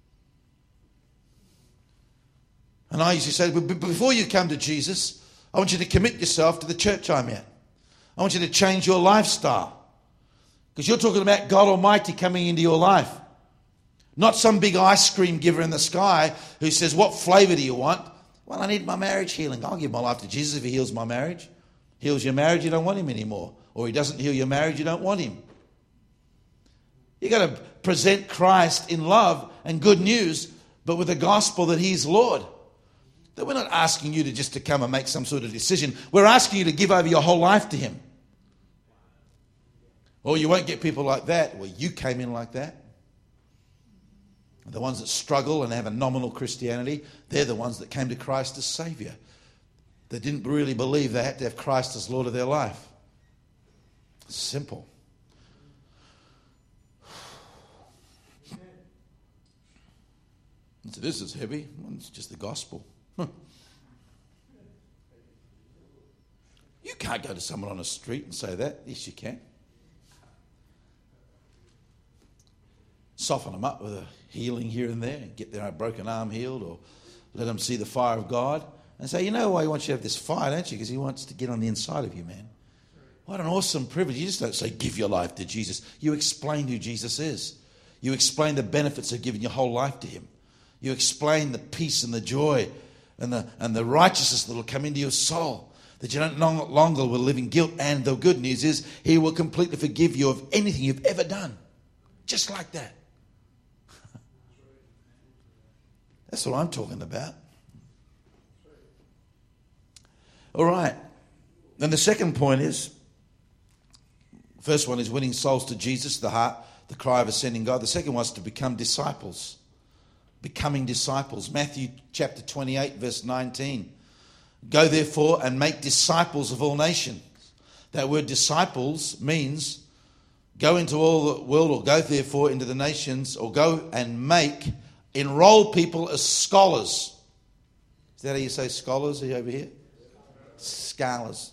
And I usually say, but before you come to Jesus, I want you to commit yourself to the church I'm at. I want you to change your lifestyle. Because you're talking about God Almighty coming into your life. Not some big ice cream giver in the sky who says, what flavor do you want? Well, I need my marriage healing. I'll give my life to Jesus if he heals my marriage. Heals your marriage, you don't want him anymore. Or he doesn't heal your marriage, you don't want him. You've got to present Christ in love and good news, but with the gospel that he's Lord. That we're not asking you to come and make some sort of decision. We're asking you to give over your whole life to him. Well, you won't get people like that. Well, you came in like that. The ones that struggle and have a nominal Christianity, they're the ones that came to Christ as Saviour. They didn't really believe they had to have Christ as Lord of their life. Simple. So this is heavy. Well, it's just the gospel. You can't go to someone on the street and say that. Yes, you can. Soften them up with a healing here and there, get their broken arm healed, or let them see the fire of God. and say, you know why he wants you to have this fire, don't you? Because he wants to get on the inside of you, man. What an awesome privilege. You just don't say, give your life to Jesus. You explain who Jesus is. You explain the benefits of giving your whole life to him. You explain the peace and the joy and the righteousness that will come into your soul, that you don't no longer will live in guilt. And the good news is he will completely forgive you of anything you've ever done. Just like that. That's what I'm talking about. All right. Then the second point is, first one is winning souls to Jesus, the heart, the cry of ascending God. The second one is to become disciples. Becoming disciples. Matthew chapter 28, verse 19. Go therefore and make disciples of all nations. That word disciples means go into all the world, or go therefore into the nations, or go and enroll people as scholars. Is that how you say scholars? Are you over here? Scholars.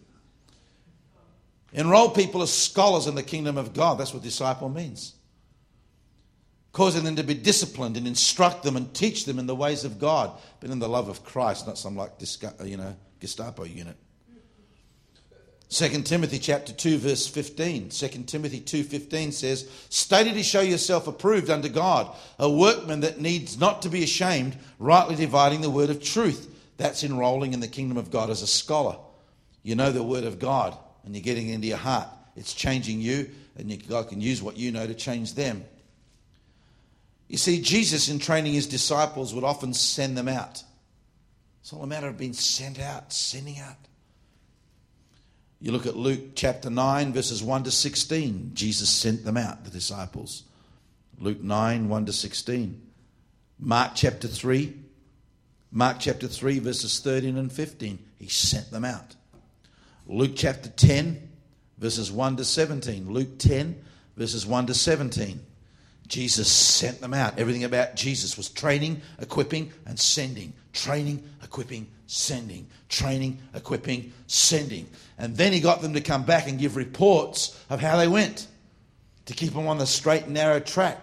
Enroll people as scholars in the kingdom of God. That's what disciple means. Causing them to be disciplined and instruct them and teach them in the ways of God, but in the love of Christ, not some Gestapo unit. 2 Timothy chapter 2 verse 15. 2 Timothy 2:15 says, study to show yourself approved unto God, a workman that needs not to be ashamed, rightly dividing the word of truth. That's enrolling in the kingdom of God as a scholar. You know the word of God and you're getting it into your heart. It's changing you, and God can use what you know to change them. You see, Jesus, in training his disciples, would often send them out. It's all a matter of being sent out, sending out. You look at Luke chapter 9, verses 1 to 16. Jesus sent them out, the disciples. Luke 9, 1 to 16. Mark chapter 3, verses 13 and 15. He sent them out. Luke chapter 10, verses 1 to 17. Luke 10, verses 1 to 17. Jesus sent them out. Everything about Jesus was training, equipping, and sending. Training, equipping, sending. Training, equipping, sending. And then he got them to come back and give reports of how they went, to keep them on the straight and narrow track.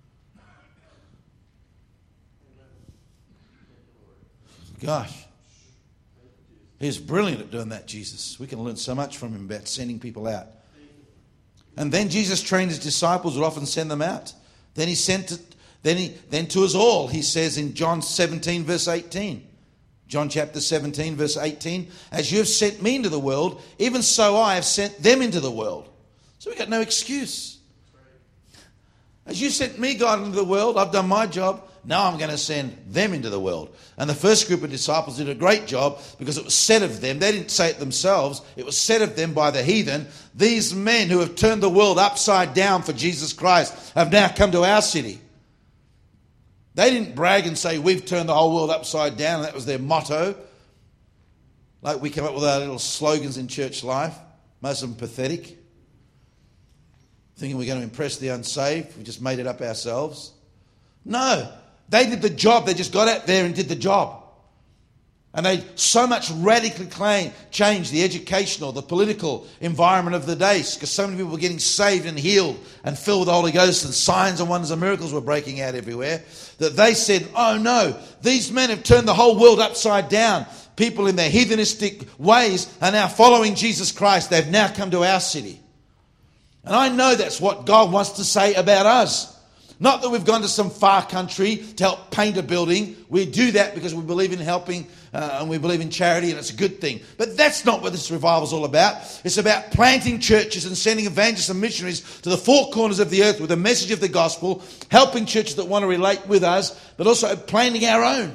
Gosh. He's brilliant at doing that, Jesus. We can learn so much from him about sending people out. And then Jesus trained his disciples, would often send them out. Then to us all, he says in John 17, verse 18. John chapter 17, verse 18. As you have sent me into the world, even so I have sent them into the world. So we've got no excuse. As you sent me, God, into the world, I've done my job. Now I'm going to send them into the world. And the first group of disciples did a great job because it was said of them. They didn't say it themselves. It was said of them by the heathen. These men who have turned the world upside down for Jesus Christ have now come to our city. They didn't brag and say, we've turned the whole world upside down. And that was their motto. Like we come up with our little slogans in church life. Most of them pathetic. Thinking we're going to impress the unsaved. We just made it up ourselves. No. They did the job. They just got out there and did the job. And they so much radically changed the educational, the political environment of the days, because so many people were getting saved and healed and filled with the Holy Ghost, and signs and wonders and miracles were breaking out everywhere, that they said, oh no, these men have turned the whole world upside down. People in their heathenistic ways are now following Jesus Christ. They've now come to our city. And I know that's what God wants to say about us. Not that we've gone to some far country to help paint a building. We do that because we believe in helping and we believe in charity, and it's a good thing. But that's not what this revival is all about. It's about planting churches and sending evangelists and missionaries to the four corners of the earth with the message of the gospel, helping churches that want to relate with us, but also planting our own.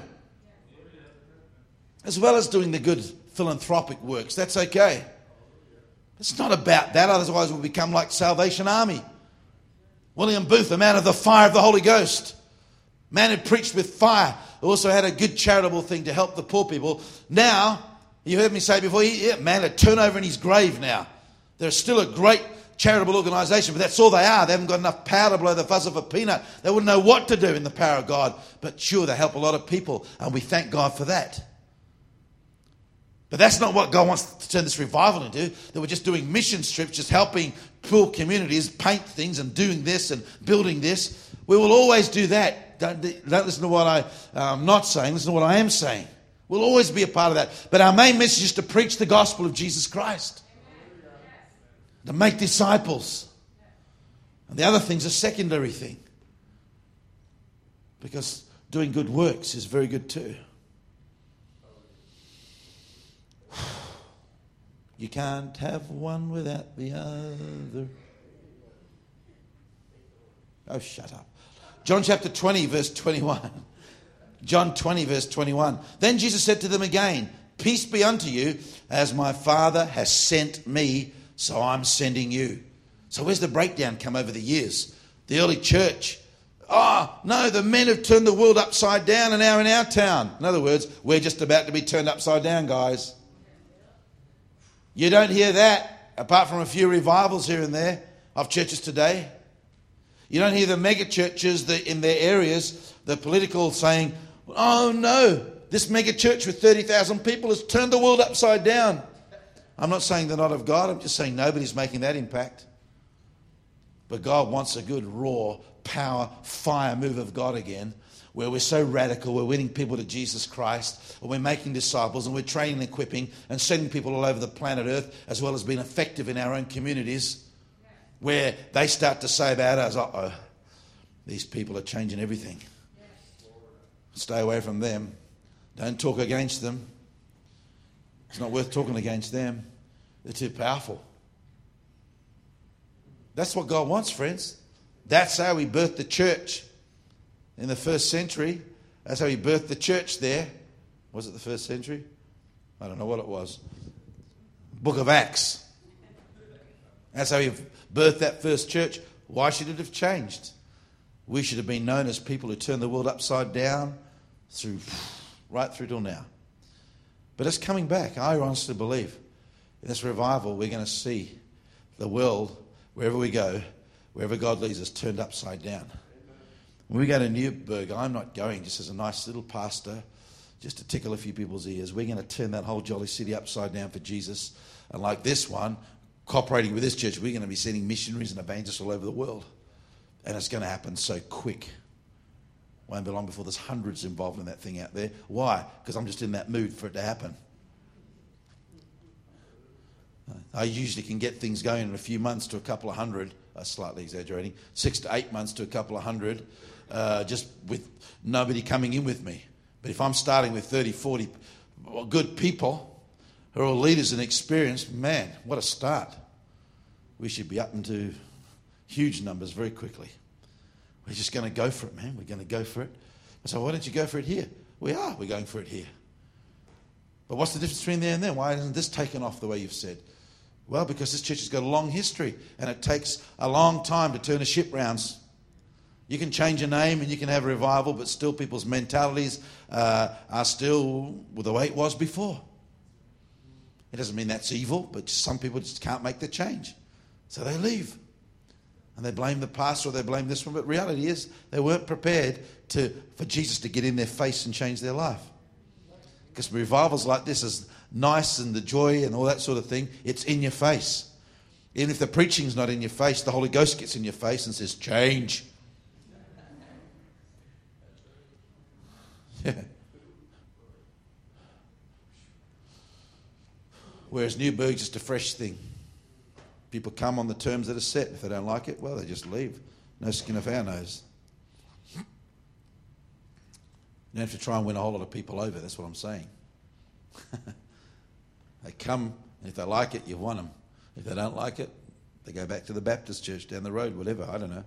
As well as doing the good philanthropic works. That's okay. It's not about that, otherwise we'll become like Salvation Army. William Booth, a man of the fire of the Holy Ghost. Man who preached with fire. Also had a good charitable thing to help the poor people. Now, you heard me say before, man, a turnover in his grave now. They're still a great charitable organisation, but that's all they are. They haven't got enough power to blow the fuzz off a peanut. They wouldn't know what to do in the power of God. But sure, they help a lot of people, and we thank God for that. But that's not what God wants to turn this revival into. That we're just doing mission trips, just helping poor communities paint things and doing this and building this. We will always do that. Don't listen to what I'm not saying. Listen to what I am saying. We'll always be a part of that. But our main message is to preach the gospel of Jesus Christ. To make disciples. And the other thing's a secondary thing. Because doing good works is very good too. You can't have one without the other. Oh, shut up. John chapter 20, verse 21. John 20, verse 21. Then Jesus said to them again, peace be unto you, as my Father has sent me, so I'm sending you. So where's the breakdown come over the years? The early church. Oh, no, the men have turned the world upside down and now in our town. In other words, we're just about to be turned upside down, guys. You don't hear that, apart from a few revivals here and there of churches today. You don't hear the mega churches in their areas, the political saying, oh no, this mega church with 30,000 people has turned the world upside down. I'm not saying they're not of God. I'm just saying nobody's making that impact. But God wants a good, raw, power, fire move of God again, where we're so radical, we're winning people to Jesus Christ, and we're making disciples, and we're training and equipping and sending people all over the planet Earth, as well as being effective in our own communities, where they start to say about us, uh-oh, these people are changing everything. Stay away from them. Don't talk against them. It's not worth talking against them. They're too powerful. That's what God wants, friends. That's how He birthed the church in the first century. That's how He birthed the church there. Was it the first century? I don't know what it was. Book of Acts. That's how He birthed that first church. Why should it have changed? We should have been known as people who turned the world upside down right through till now. But it's coming back. I honestly believe in this revival we're going to see the world, wherever we go, wherever God leads us, turned upside down. When we go to Newburgh, I'm not going just as a nice little pastor, just to tickle a few people's ears. We're going to turn that whole jolly city upside down for Jesus. And like this one, cooperating with this church, we're going to be sending missionaries and evangelists all over the world. And it's going to happen so quick. Won't be long before there's hundreds involved in that thing out there. Why? Because I'm just in that mood for it to happen. I usually can get things going in a few months to a couple of hundred, slightly exaggerating, 6 to 8 months to a couple of hundred, just with nobody coming in with me. But if I'm starting with 30, 40 good people who are all leaders and experienced, man, what a start. We should be up into huge numbers very quickly. We're just going to go for it, man. We're going to go for it. So why don't you go for it here? We're going for it here. But what's the difference between there and there? Why isn't this taken off the way you've said? Well, because this church has got a long history, and it takes a long time to turn a ship round. You can change a name and you can have a revival, but still people's mentalities are still the way it was before. It doesn't mean that's evil, but some people just can't make the change. So they leave. And they blame the pastor or they blame this one. But reality is they weren't prepared for Jesus to get in their face and change their life. Because revivals like this is nice and the joy and all that sort of thing. It's in your face. Even if the preaching's not in your face, the Holy Ghost gets in your face and says, change. Yeah. Whereas Newburgh's just a fresh thing. People come on the terms that are set. If they don't like it, well, they just leave. No skin off our nose. You don't have to try and win a whole lot of people over. That's what I'm saying. They come, and if they like it, you've won them. If they don't like it, they go back to the Baptist church down the road, whatever. I don't know.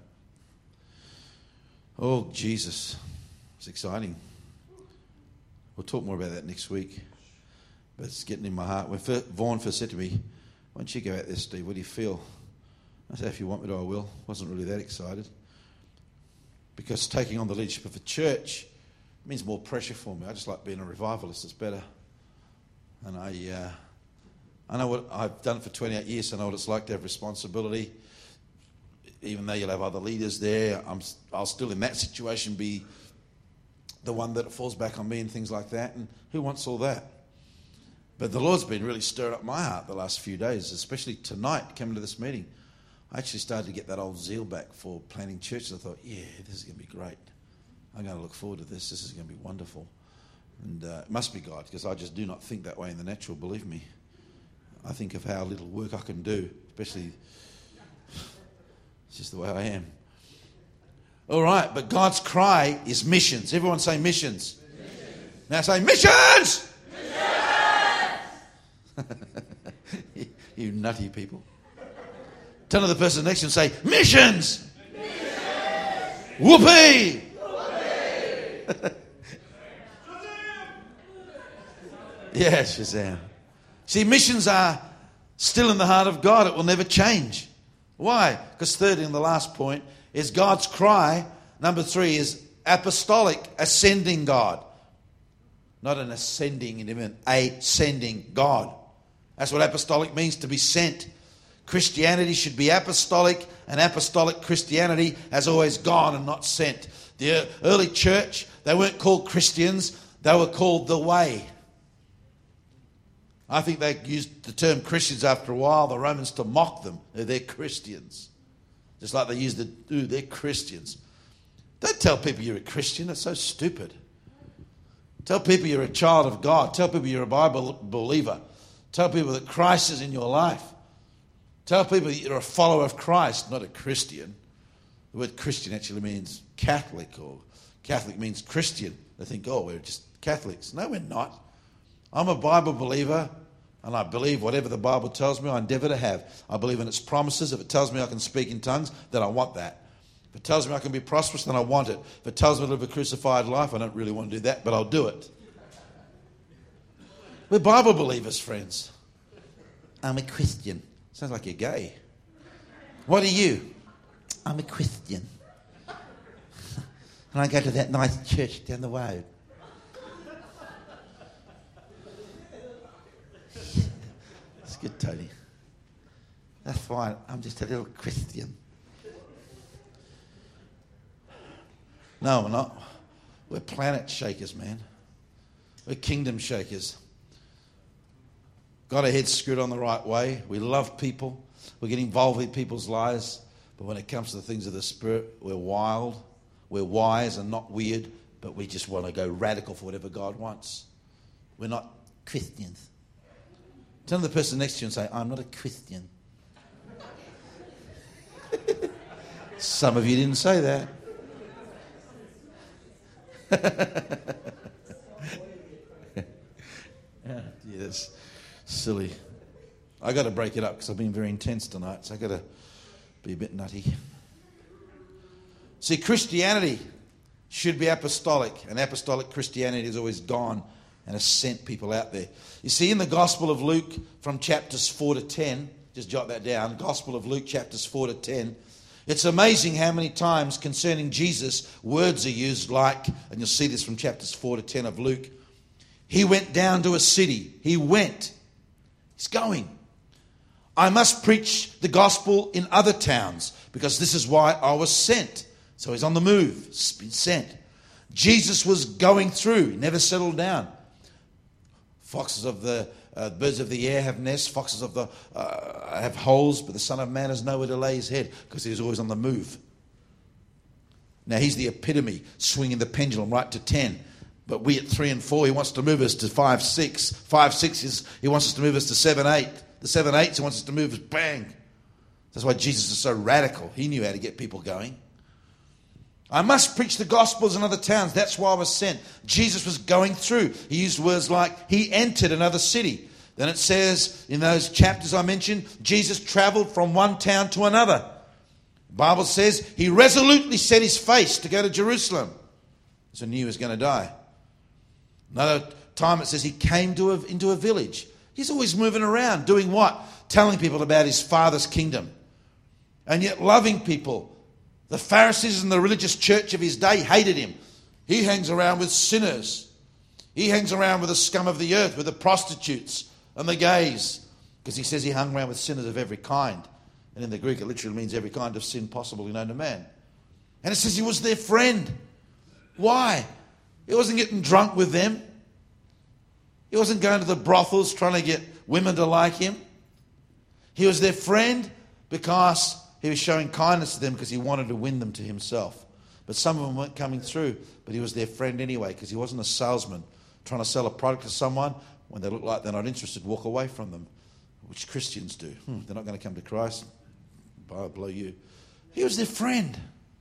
Oh, Jesus. It's exciting. We'll talk more about that next week. But it's getting in my heart. When Vaughan first said to me, why don't you go out there, Steve? What do you feel? I said, if you want me to, I will. Wasn't really that excited. Because taking on the leadership of a church means more pressure for me. I just like being a revivalist. It's better. And I know what I've done it for 28 years. So I know what it's like to have responsibility. Even though you'll have other leaders there, I'll still in that situation be the one that it falls back on me and things like that. And who wants all that? But the Lord's been really stirring up my heart the last few days, especially tonight, coming to this meeting. I actually started to get that old zeal back for planting churches. I thought, yeah, this is going to be great. I'm going to look forward to this. This is going to be wonderful. And it must be God, because I just do not think that way in the natural, believe me. I think of how little work I can do, especially, it's just the way I am. All right, but God's cry is missions. Everyone say missions. Missions. Now say missions! Missions! You nutty people. Turn to the person next to you and say, missions! Missions! Whoopee! Whoopee! Yeah, Shazam. See, missions are still in the heart of God. It will never change. Why? Because thirdly, and the last point, is God's cry. Number 3 is apostolic, ascending God. Not an ascending individual, a sending God. That's what apostolic means, to be sent. Christianity should be apostolic, and apostolic Christianity has always gone and not sent. The early church, they weren't called Christians, they were called the Way. I think they used the term Christians after a while, the Romans, to mock them. They're Christians. Just like they used they're Christians. Don't tell people you're a Christian. It's so stupid. Tell people you're a child of God. Tell people you're a Bible believer. Tell people that Christ is in your life. Tell people that you're a follower of Christ, not a Christian. The word Christian actually means Catholic, or Catholic means Christian. They think, oh, we're just Catholics. No, we're not. I'm a Bible believer, and I believe whatever the Bible tells me I endeavour to have. I believe in its promises. If it tells me I can speak in tongues, then I want that. If it tells me I can be prosperous, then I want it. If it tells me to live a crucified life, I don't really want to do that, but I'll do it. We're Bible believers, friends. I'm a Christian. Sounds like you're gay. What are you? I'm a Christian. And I go to that nice church down the road. It's good, Tony. That's fine. I'm just a little Christian. No, we're not. We're planet shakers, man. We're kingdom shakers. Got our heads screwed on the right way. We love people. We get involved in people's lives. But when it comes to the things of the Spirit, we're wild. We're wise and not weird. But we just want to go radical for whatever God wants. We're not Christians. Turn to the person next to you and say, I'm not a Christian. Some of you didn't say that. Yeah, that's silly. I got to break it up because I've been very intense tonight, so I got to be a bit nutty. See, Christianity should be apostolic, and apostolic Christianity has always gone and has sent people out there. You see, in the Gospel of Luke, from chapters 4 to 10, just jot that down, Gospel of Luke, chapters 4 to 10, it's amazing how many times concerning Jesus, words are used like, and you'll see this from chapters 4 to 10 of Luke, he went down to a city. He went. He's going. I must preach the gospel in other towns because this is why I was sent. So he's on the move. He's been sent. Jesus was going through. He never settled down. Foxes of the birds of the air have nests. Foxes of the have holes, but the Son of Man has nowhere to lay his head because he was always on the move. Now he's the epitome, swinging the pendulum right to 10. But we at 3 and 4, he wants to move us to 5, 6. 5, 6 is he wants us to move us to 7, 8. The 7, 8, he wants us to move us bang. That's why Jesus is so radical. He knew how to get people going. I must preach the gospels in other towns. That's why I was sent. Jesus was going through. He used words like he entered another city. Then it says in those chapters I mentioned, Jesus traveled from one town to another. The Bible says he resolutely set his face to go to Jerusalem. So he knew he was going to die. Another time it says he came into a village. He's always moving around. Doing what? Telling people about his Father's kingdom. And yet loving people. The Pharisees and the religious church of his day hated him. He hangs around with sinners. He hangs around with the scum of the earth, with the prostitutes and the gays. Because he says he hung around with sinners of every kind. And in the Greek it literally means every kind of sin possibly known to man. And it says he was their friend. Why? He wasn't getting drunk with them. He wasn't going to the brothels trying to get women to like him. He was their friend because he was showing kindness to them because he wanted to win them to himself. But some of them weren't coming through. But he was their friend anyway because he wasn't a salesman trying to sell a product to someone, when they look like they're not interested, walk away from them, which Christians do. They're not going to come to Christ. Blow you. He was their friend.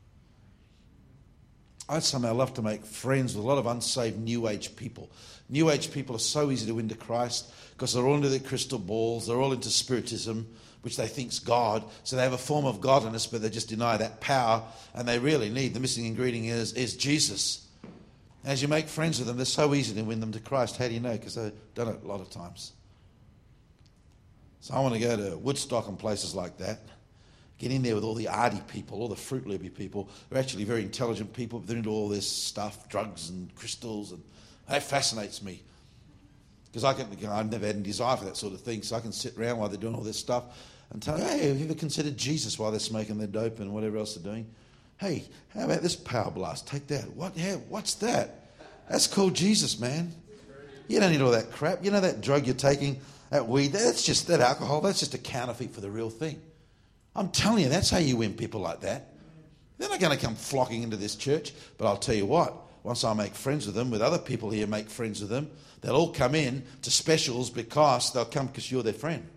I'd somehow love to make friends with a lot of unsaved New Age people. New Age people are so easy to win to Christ because they're all into their crystal balls. They're all into spiritism, which they think's God. So they have a form of godliness, but they just deny that power. And they really need, the missing ingredient is Jesus. As you make friends with them, they're so easy to win them to Christ. How do you know? Because they've done it a lot of times. So I want to go to Woodstock and places like that. Get in there with all the arty people, all the Fruit Loopy people. They're actually very intelligent people, but they're into all this stuff, drugs and crystals, and that fascinates me. Because I've never had any desire for that sort of thing, so I can sit around while they're doing all this stuff and tell them, hey, have you ever considered Jesus while they're smoking their dope and whatever else they're doing? Hey, how about this power blast? Take that. What's that? That's called Jesus, man. You don't need all that crap. You know that drug you're taking, that weed, that's just that alcohol, that's just a counterfeit for the real thing. I'm telling you, that's how you win people like that. They're not going to come flocking into this church. But I'll tell you what, once I make friends with them, with other people here make friends with them, they'll all come in to specials because they'll come because you're their friend.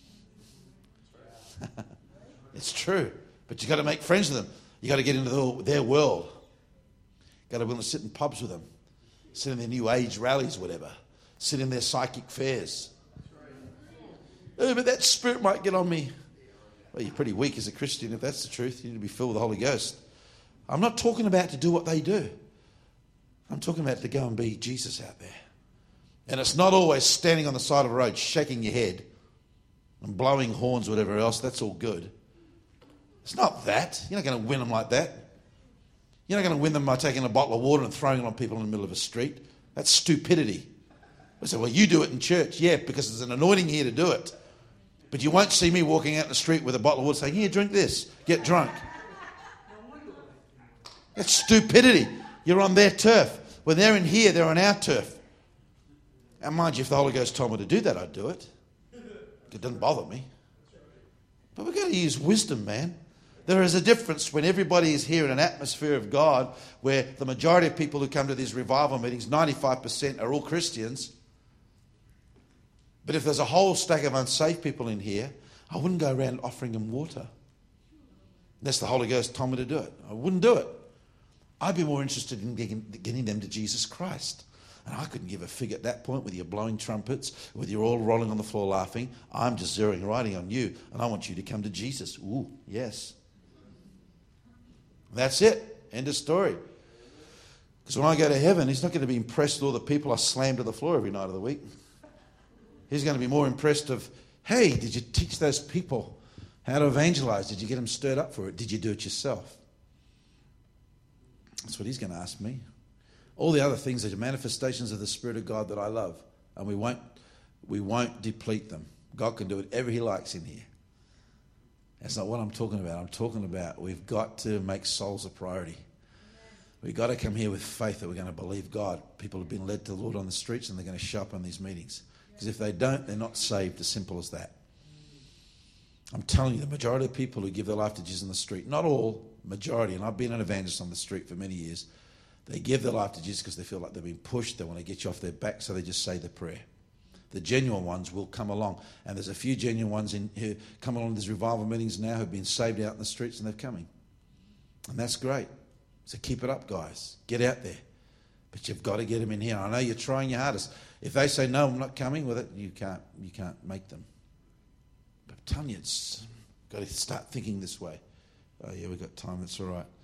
It's true. But you've got to make friends with them. You've got to get into their world. You've got to be able to sit in pubs with them. Sit in their New Age rallies, whatever. Sit in their psychic fairs. Oh, but that spirit might get on me. Well, you're pretty weak as a Christian if that's the truth. You need to be filled with the Holy Ghost. I'm not talking about to do what they do. I'm talking about to go and be Jesus out there. And it's not always standing on the side of a road shaking your head and blowing horns or whatever else. That's all good. It's not that. You're not going to win them like that. You're not going to win them by taking a bottle of water and throwing it on people in the middle of a street. That's stupidity. I say, well, you do it in church. Yeah, because there's an anointing here to do it. But you won't see me walking out in the street with a bottle of water saying, here, drink this, get drunk. That's stupidity. You're on their turf. When they're in here, they're on our turf. And mind you, if the Holy Ghost told me to do that, I'd do it. It doesn't bother me. But we've got to use wisdom, man. There is a difference when everybody is here in an atmosphere of God where the majority of people who come to these revival meetings, 95% are all Christians. But if there's a whole stack of unsaved people in here, I wouldn't go around offering them water. Unless the Holy Ghost told me to do it. I wouldn't do it. I'd be more interested in getting them to Jesus Christ. And I couldn't give a fig at that point with your blowing trumpets, with you all rolling on the floor laughing. I'm just zeroing riding on you, and I want you to come to Jesus. Ooh, yes. That's it. End of story. Because when I go to heaven, he's not going to be impressed with all the people I slam to the floor every night of the week. He's going to be more impressed of, hey, did you teach those people how to evangelize? Did you get them stirred up for it? Did you do it yourself? That's what he's going to ask me. All the other things are manifestations of the Spirit of God that I love. And we won't deplete them. God can do whatever he likes in here. That's not what I'm talking about. I'm talking about we've got to make souls a priority. We've got to come here with faith that we're going to believe God. People have been led to the Lord on the streets and they're going to show up on these meetings. Because if they don't, they're not saved, as simple as that. I'm telling you, the majority of people who give their life to Jesus on the street, not all, majority, and I've been an evangelist on the street for many years, they give their life to Jesus because they feel like they've been pushed, they want to get you off their back, so they just say the prayer. The genuine ones will come along. And there's a few genuine ones who come along to these revival meetings now who've been saved out in the streets and they're coming. And that's great. So keep it up, guys. Get out there. But you've got to get them in here. I know you're trying your hardest. If they say, no, I'm not coming with it, you can't make them. But I'm telling you, it's got to start thinking this way. Oh, yeah, we've got time. That's all right.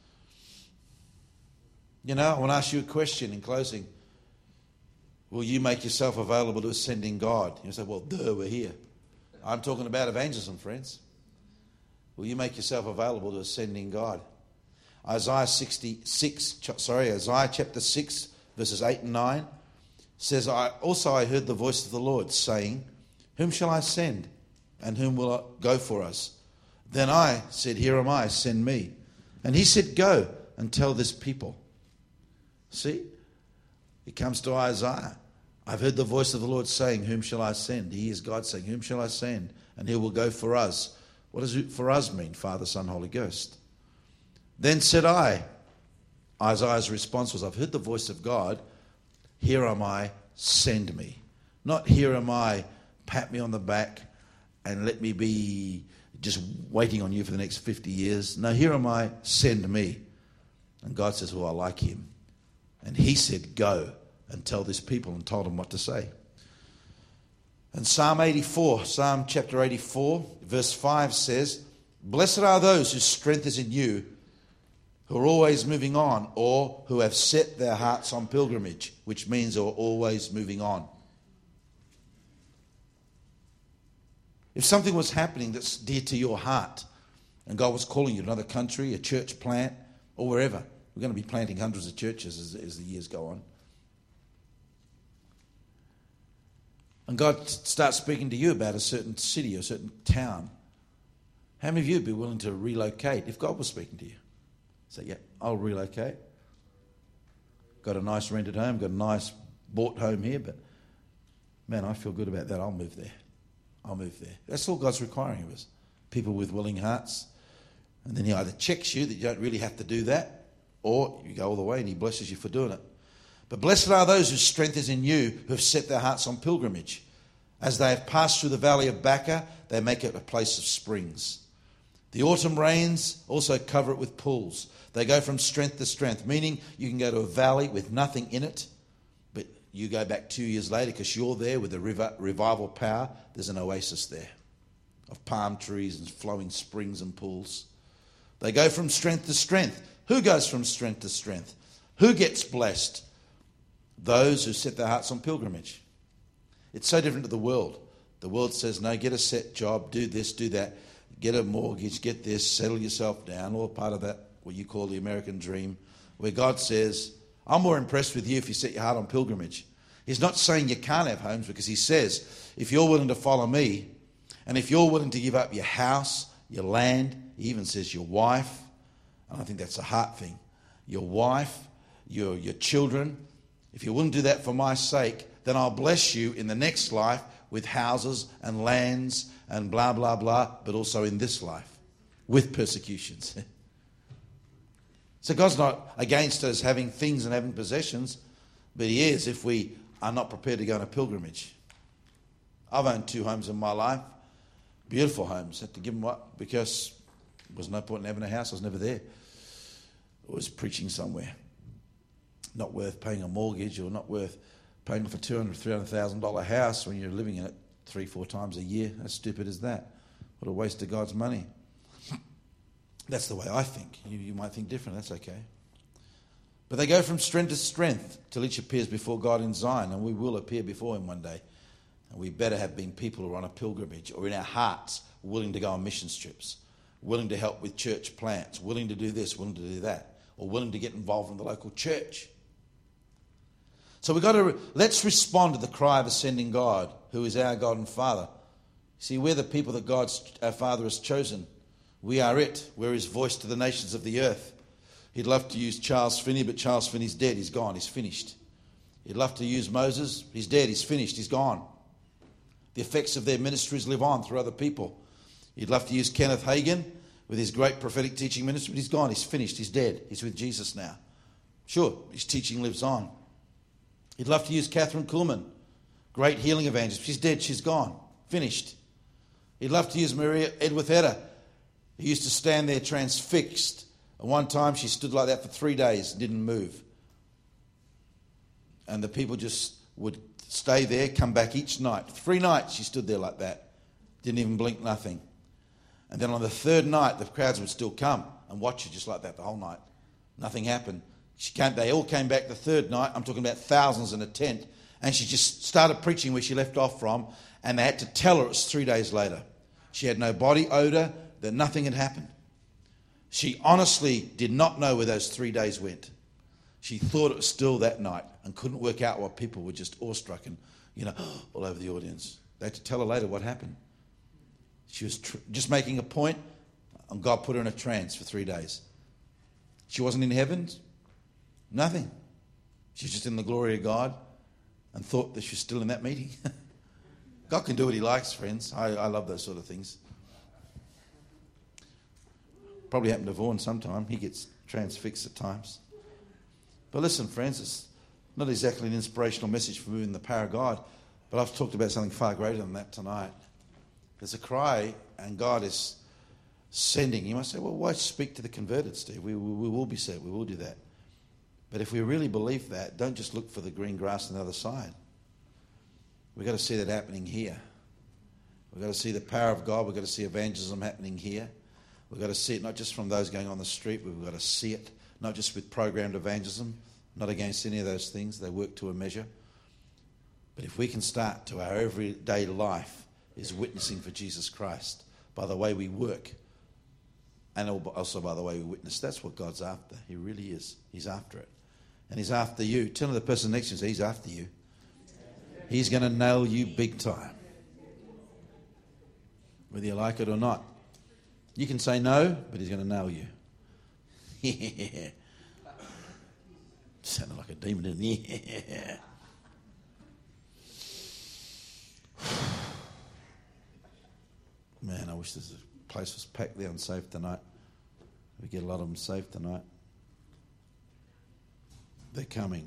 You know, I want to ask you a question in closing. Will you make yourself available to ascending God? You say, well, duh, we're here. I'm talking about evangelism, friends. Will you make yourself available to ascending God? Isaiah chapter 6, verses 8 and 9 says, I heard the voice of the Lord saying, whom shall I send? And whom will go for us? Then I said, here am I, send me. And he said, go and tell this people. See? He comes to Isaiah. I've heard the voice of the Lord saying, whom shall I send? He is God saying, whom shall I send? And he will go for us. What does for us mean? Father, Son, Holy Ghost. Then said I, Isaiah's response was, I've heard the voice of God. Here am I, send me. Not here am I, pat me on the back and let me be just waiting on you for the next 50 years. No, here am I, send me. And God says, well, I like him. And he said, go and tell this people, and told them what to say. And Psalm chapter 84, verse 5 says, blessed are those whose strength is in you, who are always moving on, or who have set their hearts on pilgrimage, which means are always moving on. If something was happening that's dear to your heart, and God was calling you to another country, a church plant, or wherever, we're going to be planting hundreds of churches as the years go on. And God starts speaking to you about a certain city or a certain town. How many of you would be willing to relocate if God was speaking to you? Say, yeah, I'll relocate. Got a nice rented home, got a nice bought home here, but man, I feel good about that. I'll move there. I'll move there. That's all God's requiring of us. People with willing hearts. And then he either checks you that you don't really have to do that, or you go all the way and he blesses you for doing it. But blessed are those whose strength is in you, who have set their hearts on pilgrimage. As they have passed through the valley of Baca, they make it a place of springs. The autumn rains also cover it with pools. They go from strength to strength, meaning you can go to a valley with nothing in it, but you go back 2 years later because you're there with the revival power. There's an oasis there of palm trees and flowing springs and pools. They go from strength to strength. Who goes from strength to strength? Who gets blessed? Those who set their hearts on pilgrimage. It's so different to the world. The world says, no, get a set job, do this, do that, get a mortgage, get this, settle yourself down, all part of that, what you call the American dream, where God says, I'm more impressed with you if you set your heart on pilgrimage. He's not saying you can't have homes, because he says, if you're willing to follow me, and if you're willing to give up your house, your land, he even says your wife, and I think that's a heart thing, your wife, your children, if you're willing to do that for my sake, then I'll bless you in the next life with houses and lands and blah, blah, blah, but also in this life with persecutions. So God's not against us having things and having possessions, but he is if we are not prepared to go on a pilgrimage. I've owned 2 homes in my life, beautiful homes. Had to give them up because there was no point in having a house. I was never there. I was preaching somewhere. Not worth paying a mortgage, or not worth paying for $200,000, $300,000 house when you're living in it 3-4 times a year. How stupid is that? What a waste of God's money. That's the way I think. You might think different. That's okay. But they go from strength to strength till each appears before God in Zion, and we will appear before him one day. And we better have been people who are on a pilgrimage, or in our hearts willing to go on mission trips, willing to help with church plants, willing to do this, willing to do that, or willing to get involved in the local church. So let's respond to the cry of ascending God, who is our God and Father. See, we're the people that our Father has chosen. We are it. We're his voice to the nations of the earth. He'd love to use Charles Finney, but Charles Finney's dead. He's gone. He's finished. He'd love to use Moses. He's dead. He's finished. He's gone. The effects of their ministries live on through other people. He'd love to use Kenneth Hagin with his great prophetic teaching ministry, but he's gone. He's finished. He's dead. He's with Jesus now. Sure, his teaching lives on. He'd love to use Catherine Kuhlman, great healing evangelist. She's dead. She's gone. Finished. He'd love to use Maria Edwithetta, who used to stand there transfixed. And one time she stood like that for 3 days, didn't move. And the people just would stay there, come back each night. 3 nights she stood there like that. Didn't even blink, nothing. And then on the 3rd night, the crowds would still come and watch her just like that the whole night. Nothing happened. They all came back the 3rd night. I'm talking about thousands in a tent. And she just started preaching where she left off from. And they had to tell her it was 3 days later. She had no body odor, that nothing had happened. She honestly did not know where those 3 days went. She thought it was still that night and couldn't work out why people were just awestruck and, all over the audience. They had to tell her later what happened. She was just making a point, and God put her in a trance for 3 days. She wasn't in heaven. Nothing. She was just in the glory of God and thought that she was still in that meeting. God can do what he likes, friends. I love those sort of things. Probably happened to Vaughan sometime. He gets transfixed at times. But listen, friends, not exactly an inspirational message for moving the power of God, but I've talked about something far greater than that tonight. There's a cry, and God is sending. You might say, well, why speak to the converted, Steve? We will be saved. We will do that. But if we really believe that, don't just look for the green grass on the other side. We've got to see that happening here. We've got to see the power of God. We've got to see evangelism happening here. We've got to see it not just from those going on the street. We've got to see it not just with programmed evangelism, not against any of those things. They work to a measure. But if we can start to our everyday life is witnessing for Jesus Christ by the way we work and also by the way we witness, that's what God's after. He really is. He's after it. And he's after you. Tell the person next to you, he's after you. He's going to nail you big time. Whether you like it or not. You can say no, but he's going to nail you. Yeah. Sounded like a demon, didn't he? Yeah. Man, I wish this place was packed there and safe tonight. We get a lot of them saved tonight. They're coming.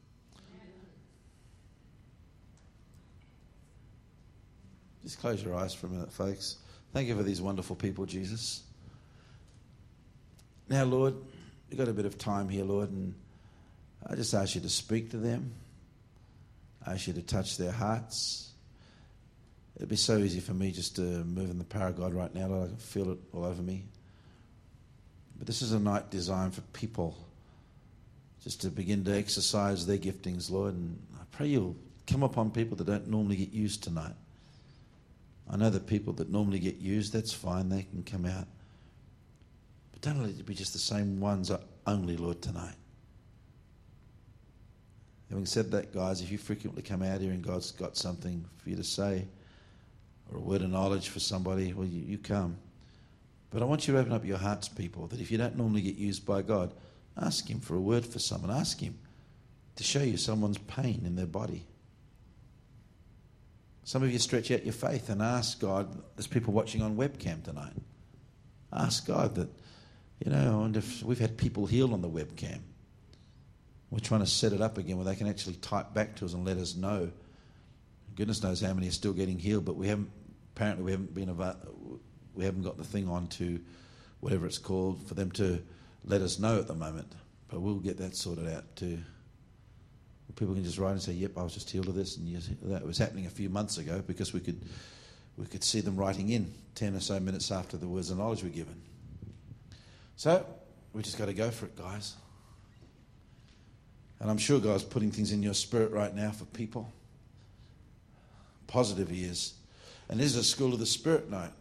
Just close your eyes for a minute, folks. Thank you for these wonderful people, Jesus. Now, Lord, we've got a bit of time here, Lord, and I just ask you to speak to them. I ask you to touch their hearts. It'd be so easy for me just to move in the power of God right now, Lord. I can feel it all over me. But this is a night designed for people just to begin to exercise their giftings, Lord. And I pray you'll come upon people that don't normally get used tonight. I know that people that normally get used, that's fine, they can come out. But don't let it be just the same ones only, Lord, tonight. Having said that, guys, if you frequently come out here and God's got something for you to say, or a word of knowledge for somebody, well, you come. But I want you to open up your hearts, people, that if you don't normally get used by God, ask him for a word for someone. Ask him to show you someone's pain in their body. Some of you stretch out your faith and ask God. There's people watching on webcam tonight. Ask God that, I wonder if we've had people healed on the webcam. We're trying to set it up again where they can actually type back to us and let us know. Goodness knows how many are still getting healed, but we haven't got the thing on to whatever it's called for them to let us know at the moment. But we'll get that sorted out too. People can just write and say, yep, I was just healed of this. And that was happening a few months ago because we could see them writing in 10 or so minutes after the words of knowledge were given. So we just got to go for it, guys. And I'm sure God's putting things in your spirit right now for people. Positive he is. And this is a School of the Spirit night.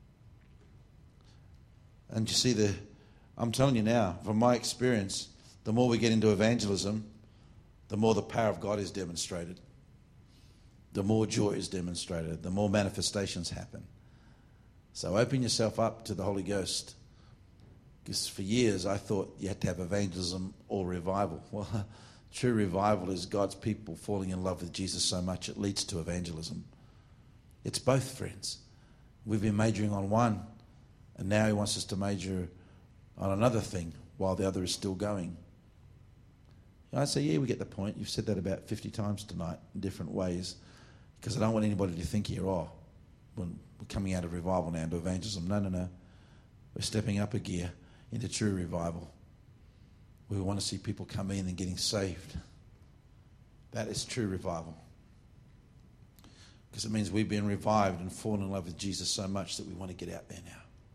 And you see, I'm telling you now, from my experience, the more we get into evangelism, the more the power of God is demonstrated. The more joy is demonstrated. The more manifestations happen. So open yourself up to the Holy Ghost. Because for years I thought you had to have evangelism or revival. Well, true revival is God's people falling in love with Jesus so much it leads to evangelism. It's both, friends. We've been majoring on one, and now he wants us to major on another thing while the other is still going. I say, yeah, we get the point. You've said that about 50 times tonight in different ways because I don't want anybody to think here, we're coming out of revival now into evangelism. No. We're stepping up a gear into true revival. We want to see people come in and getting saved. That is true revival. Because it means we've been revived and fallen in love with Jesus so much that we want to get out there now.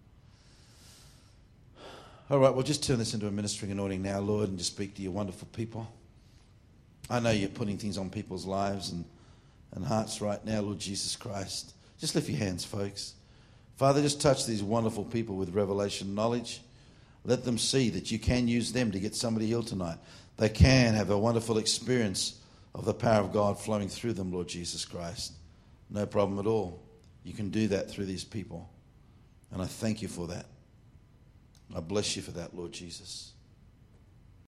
All right, we'll just turn this into a ministering anointing now, Lord, and just speak to your wonderful people. I know you're putting things on people's lives and hearts right now, Lord Jesus Christ. Just lift your hands, folks. Father, just touch these wonderful people with revelation knowledge. Let them see that you can use them to get somebody healed tonight. They can have a wonderful experience of the power of God flowing through them, Lord Jesus Christ. No problem at all. You can do that through these people. And I thank you for that. I bless you for that, Lord Jesus.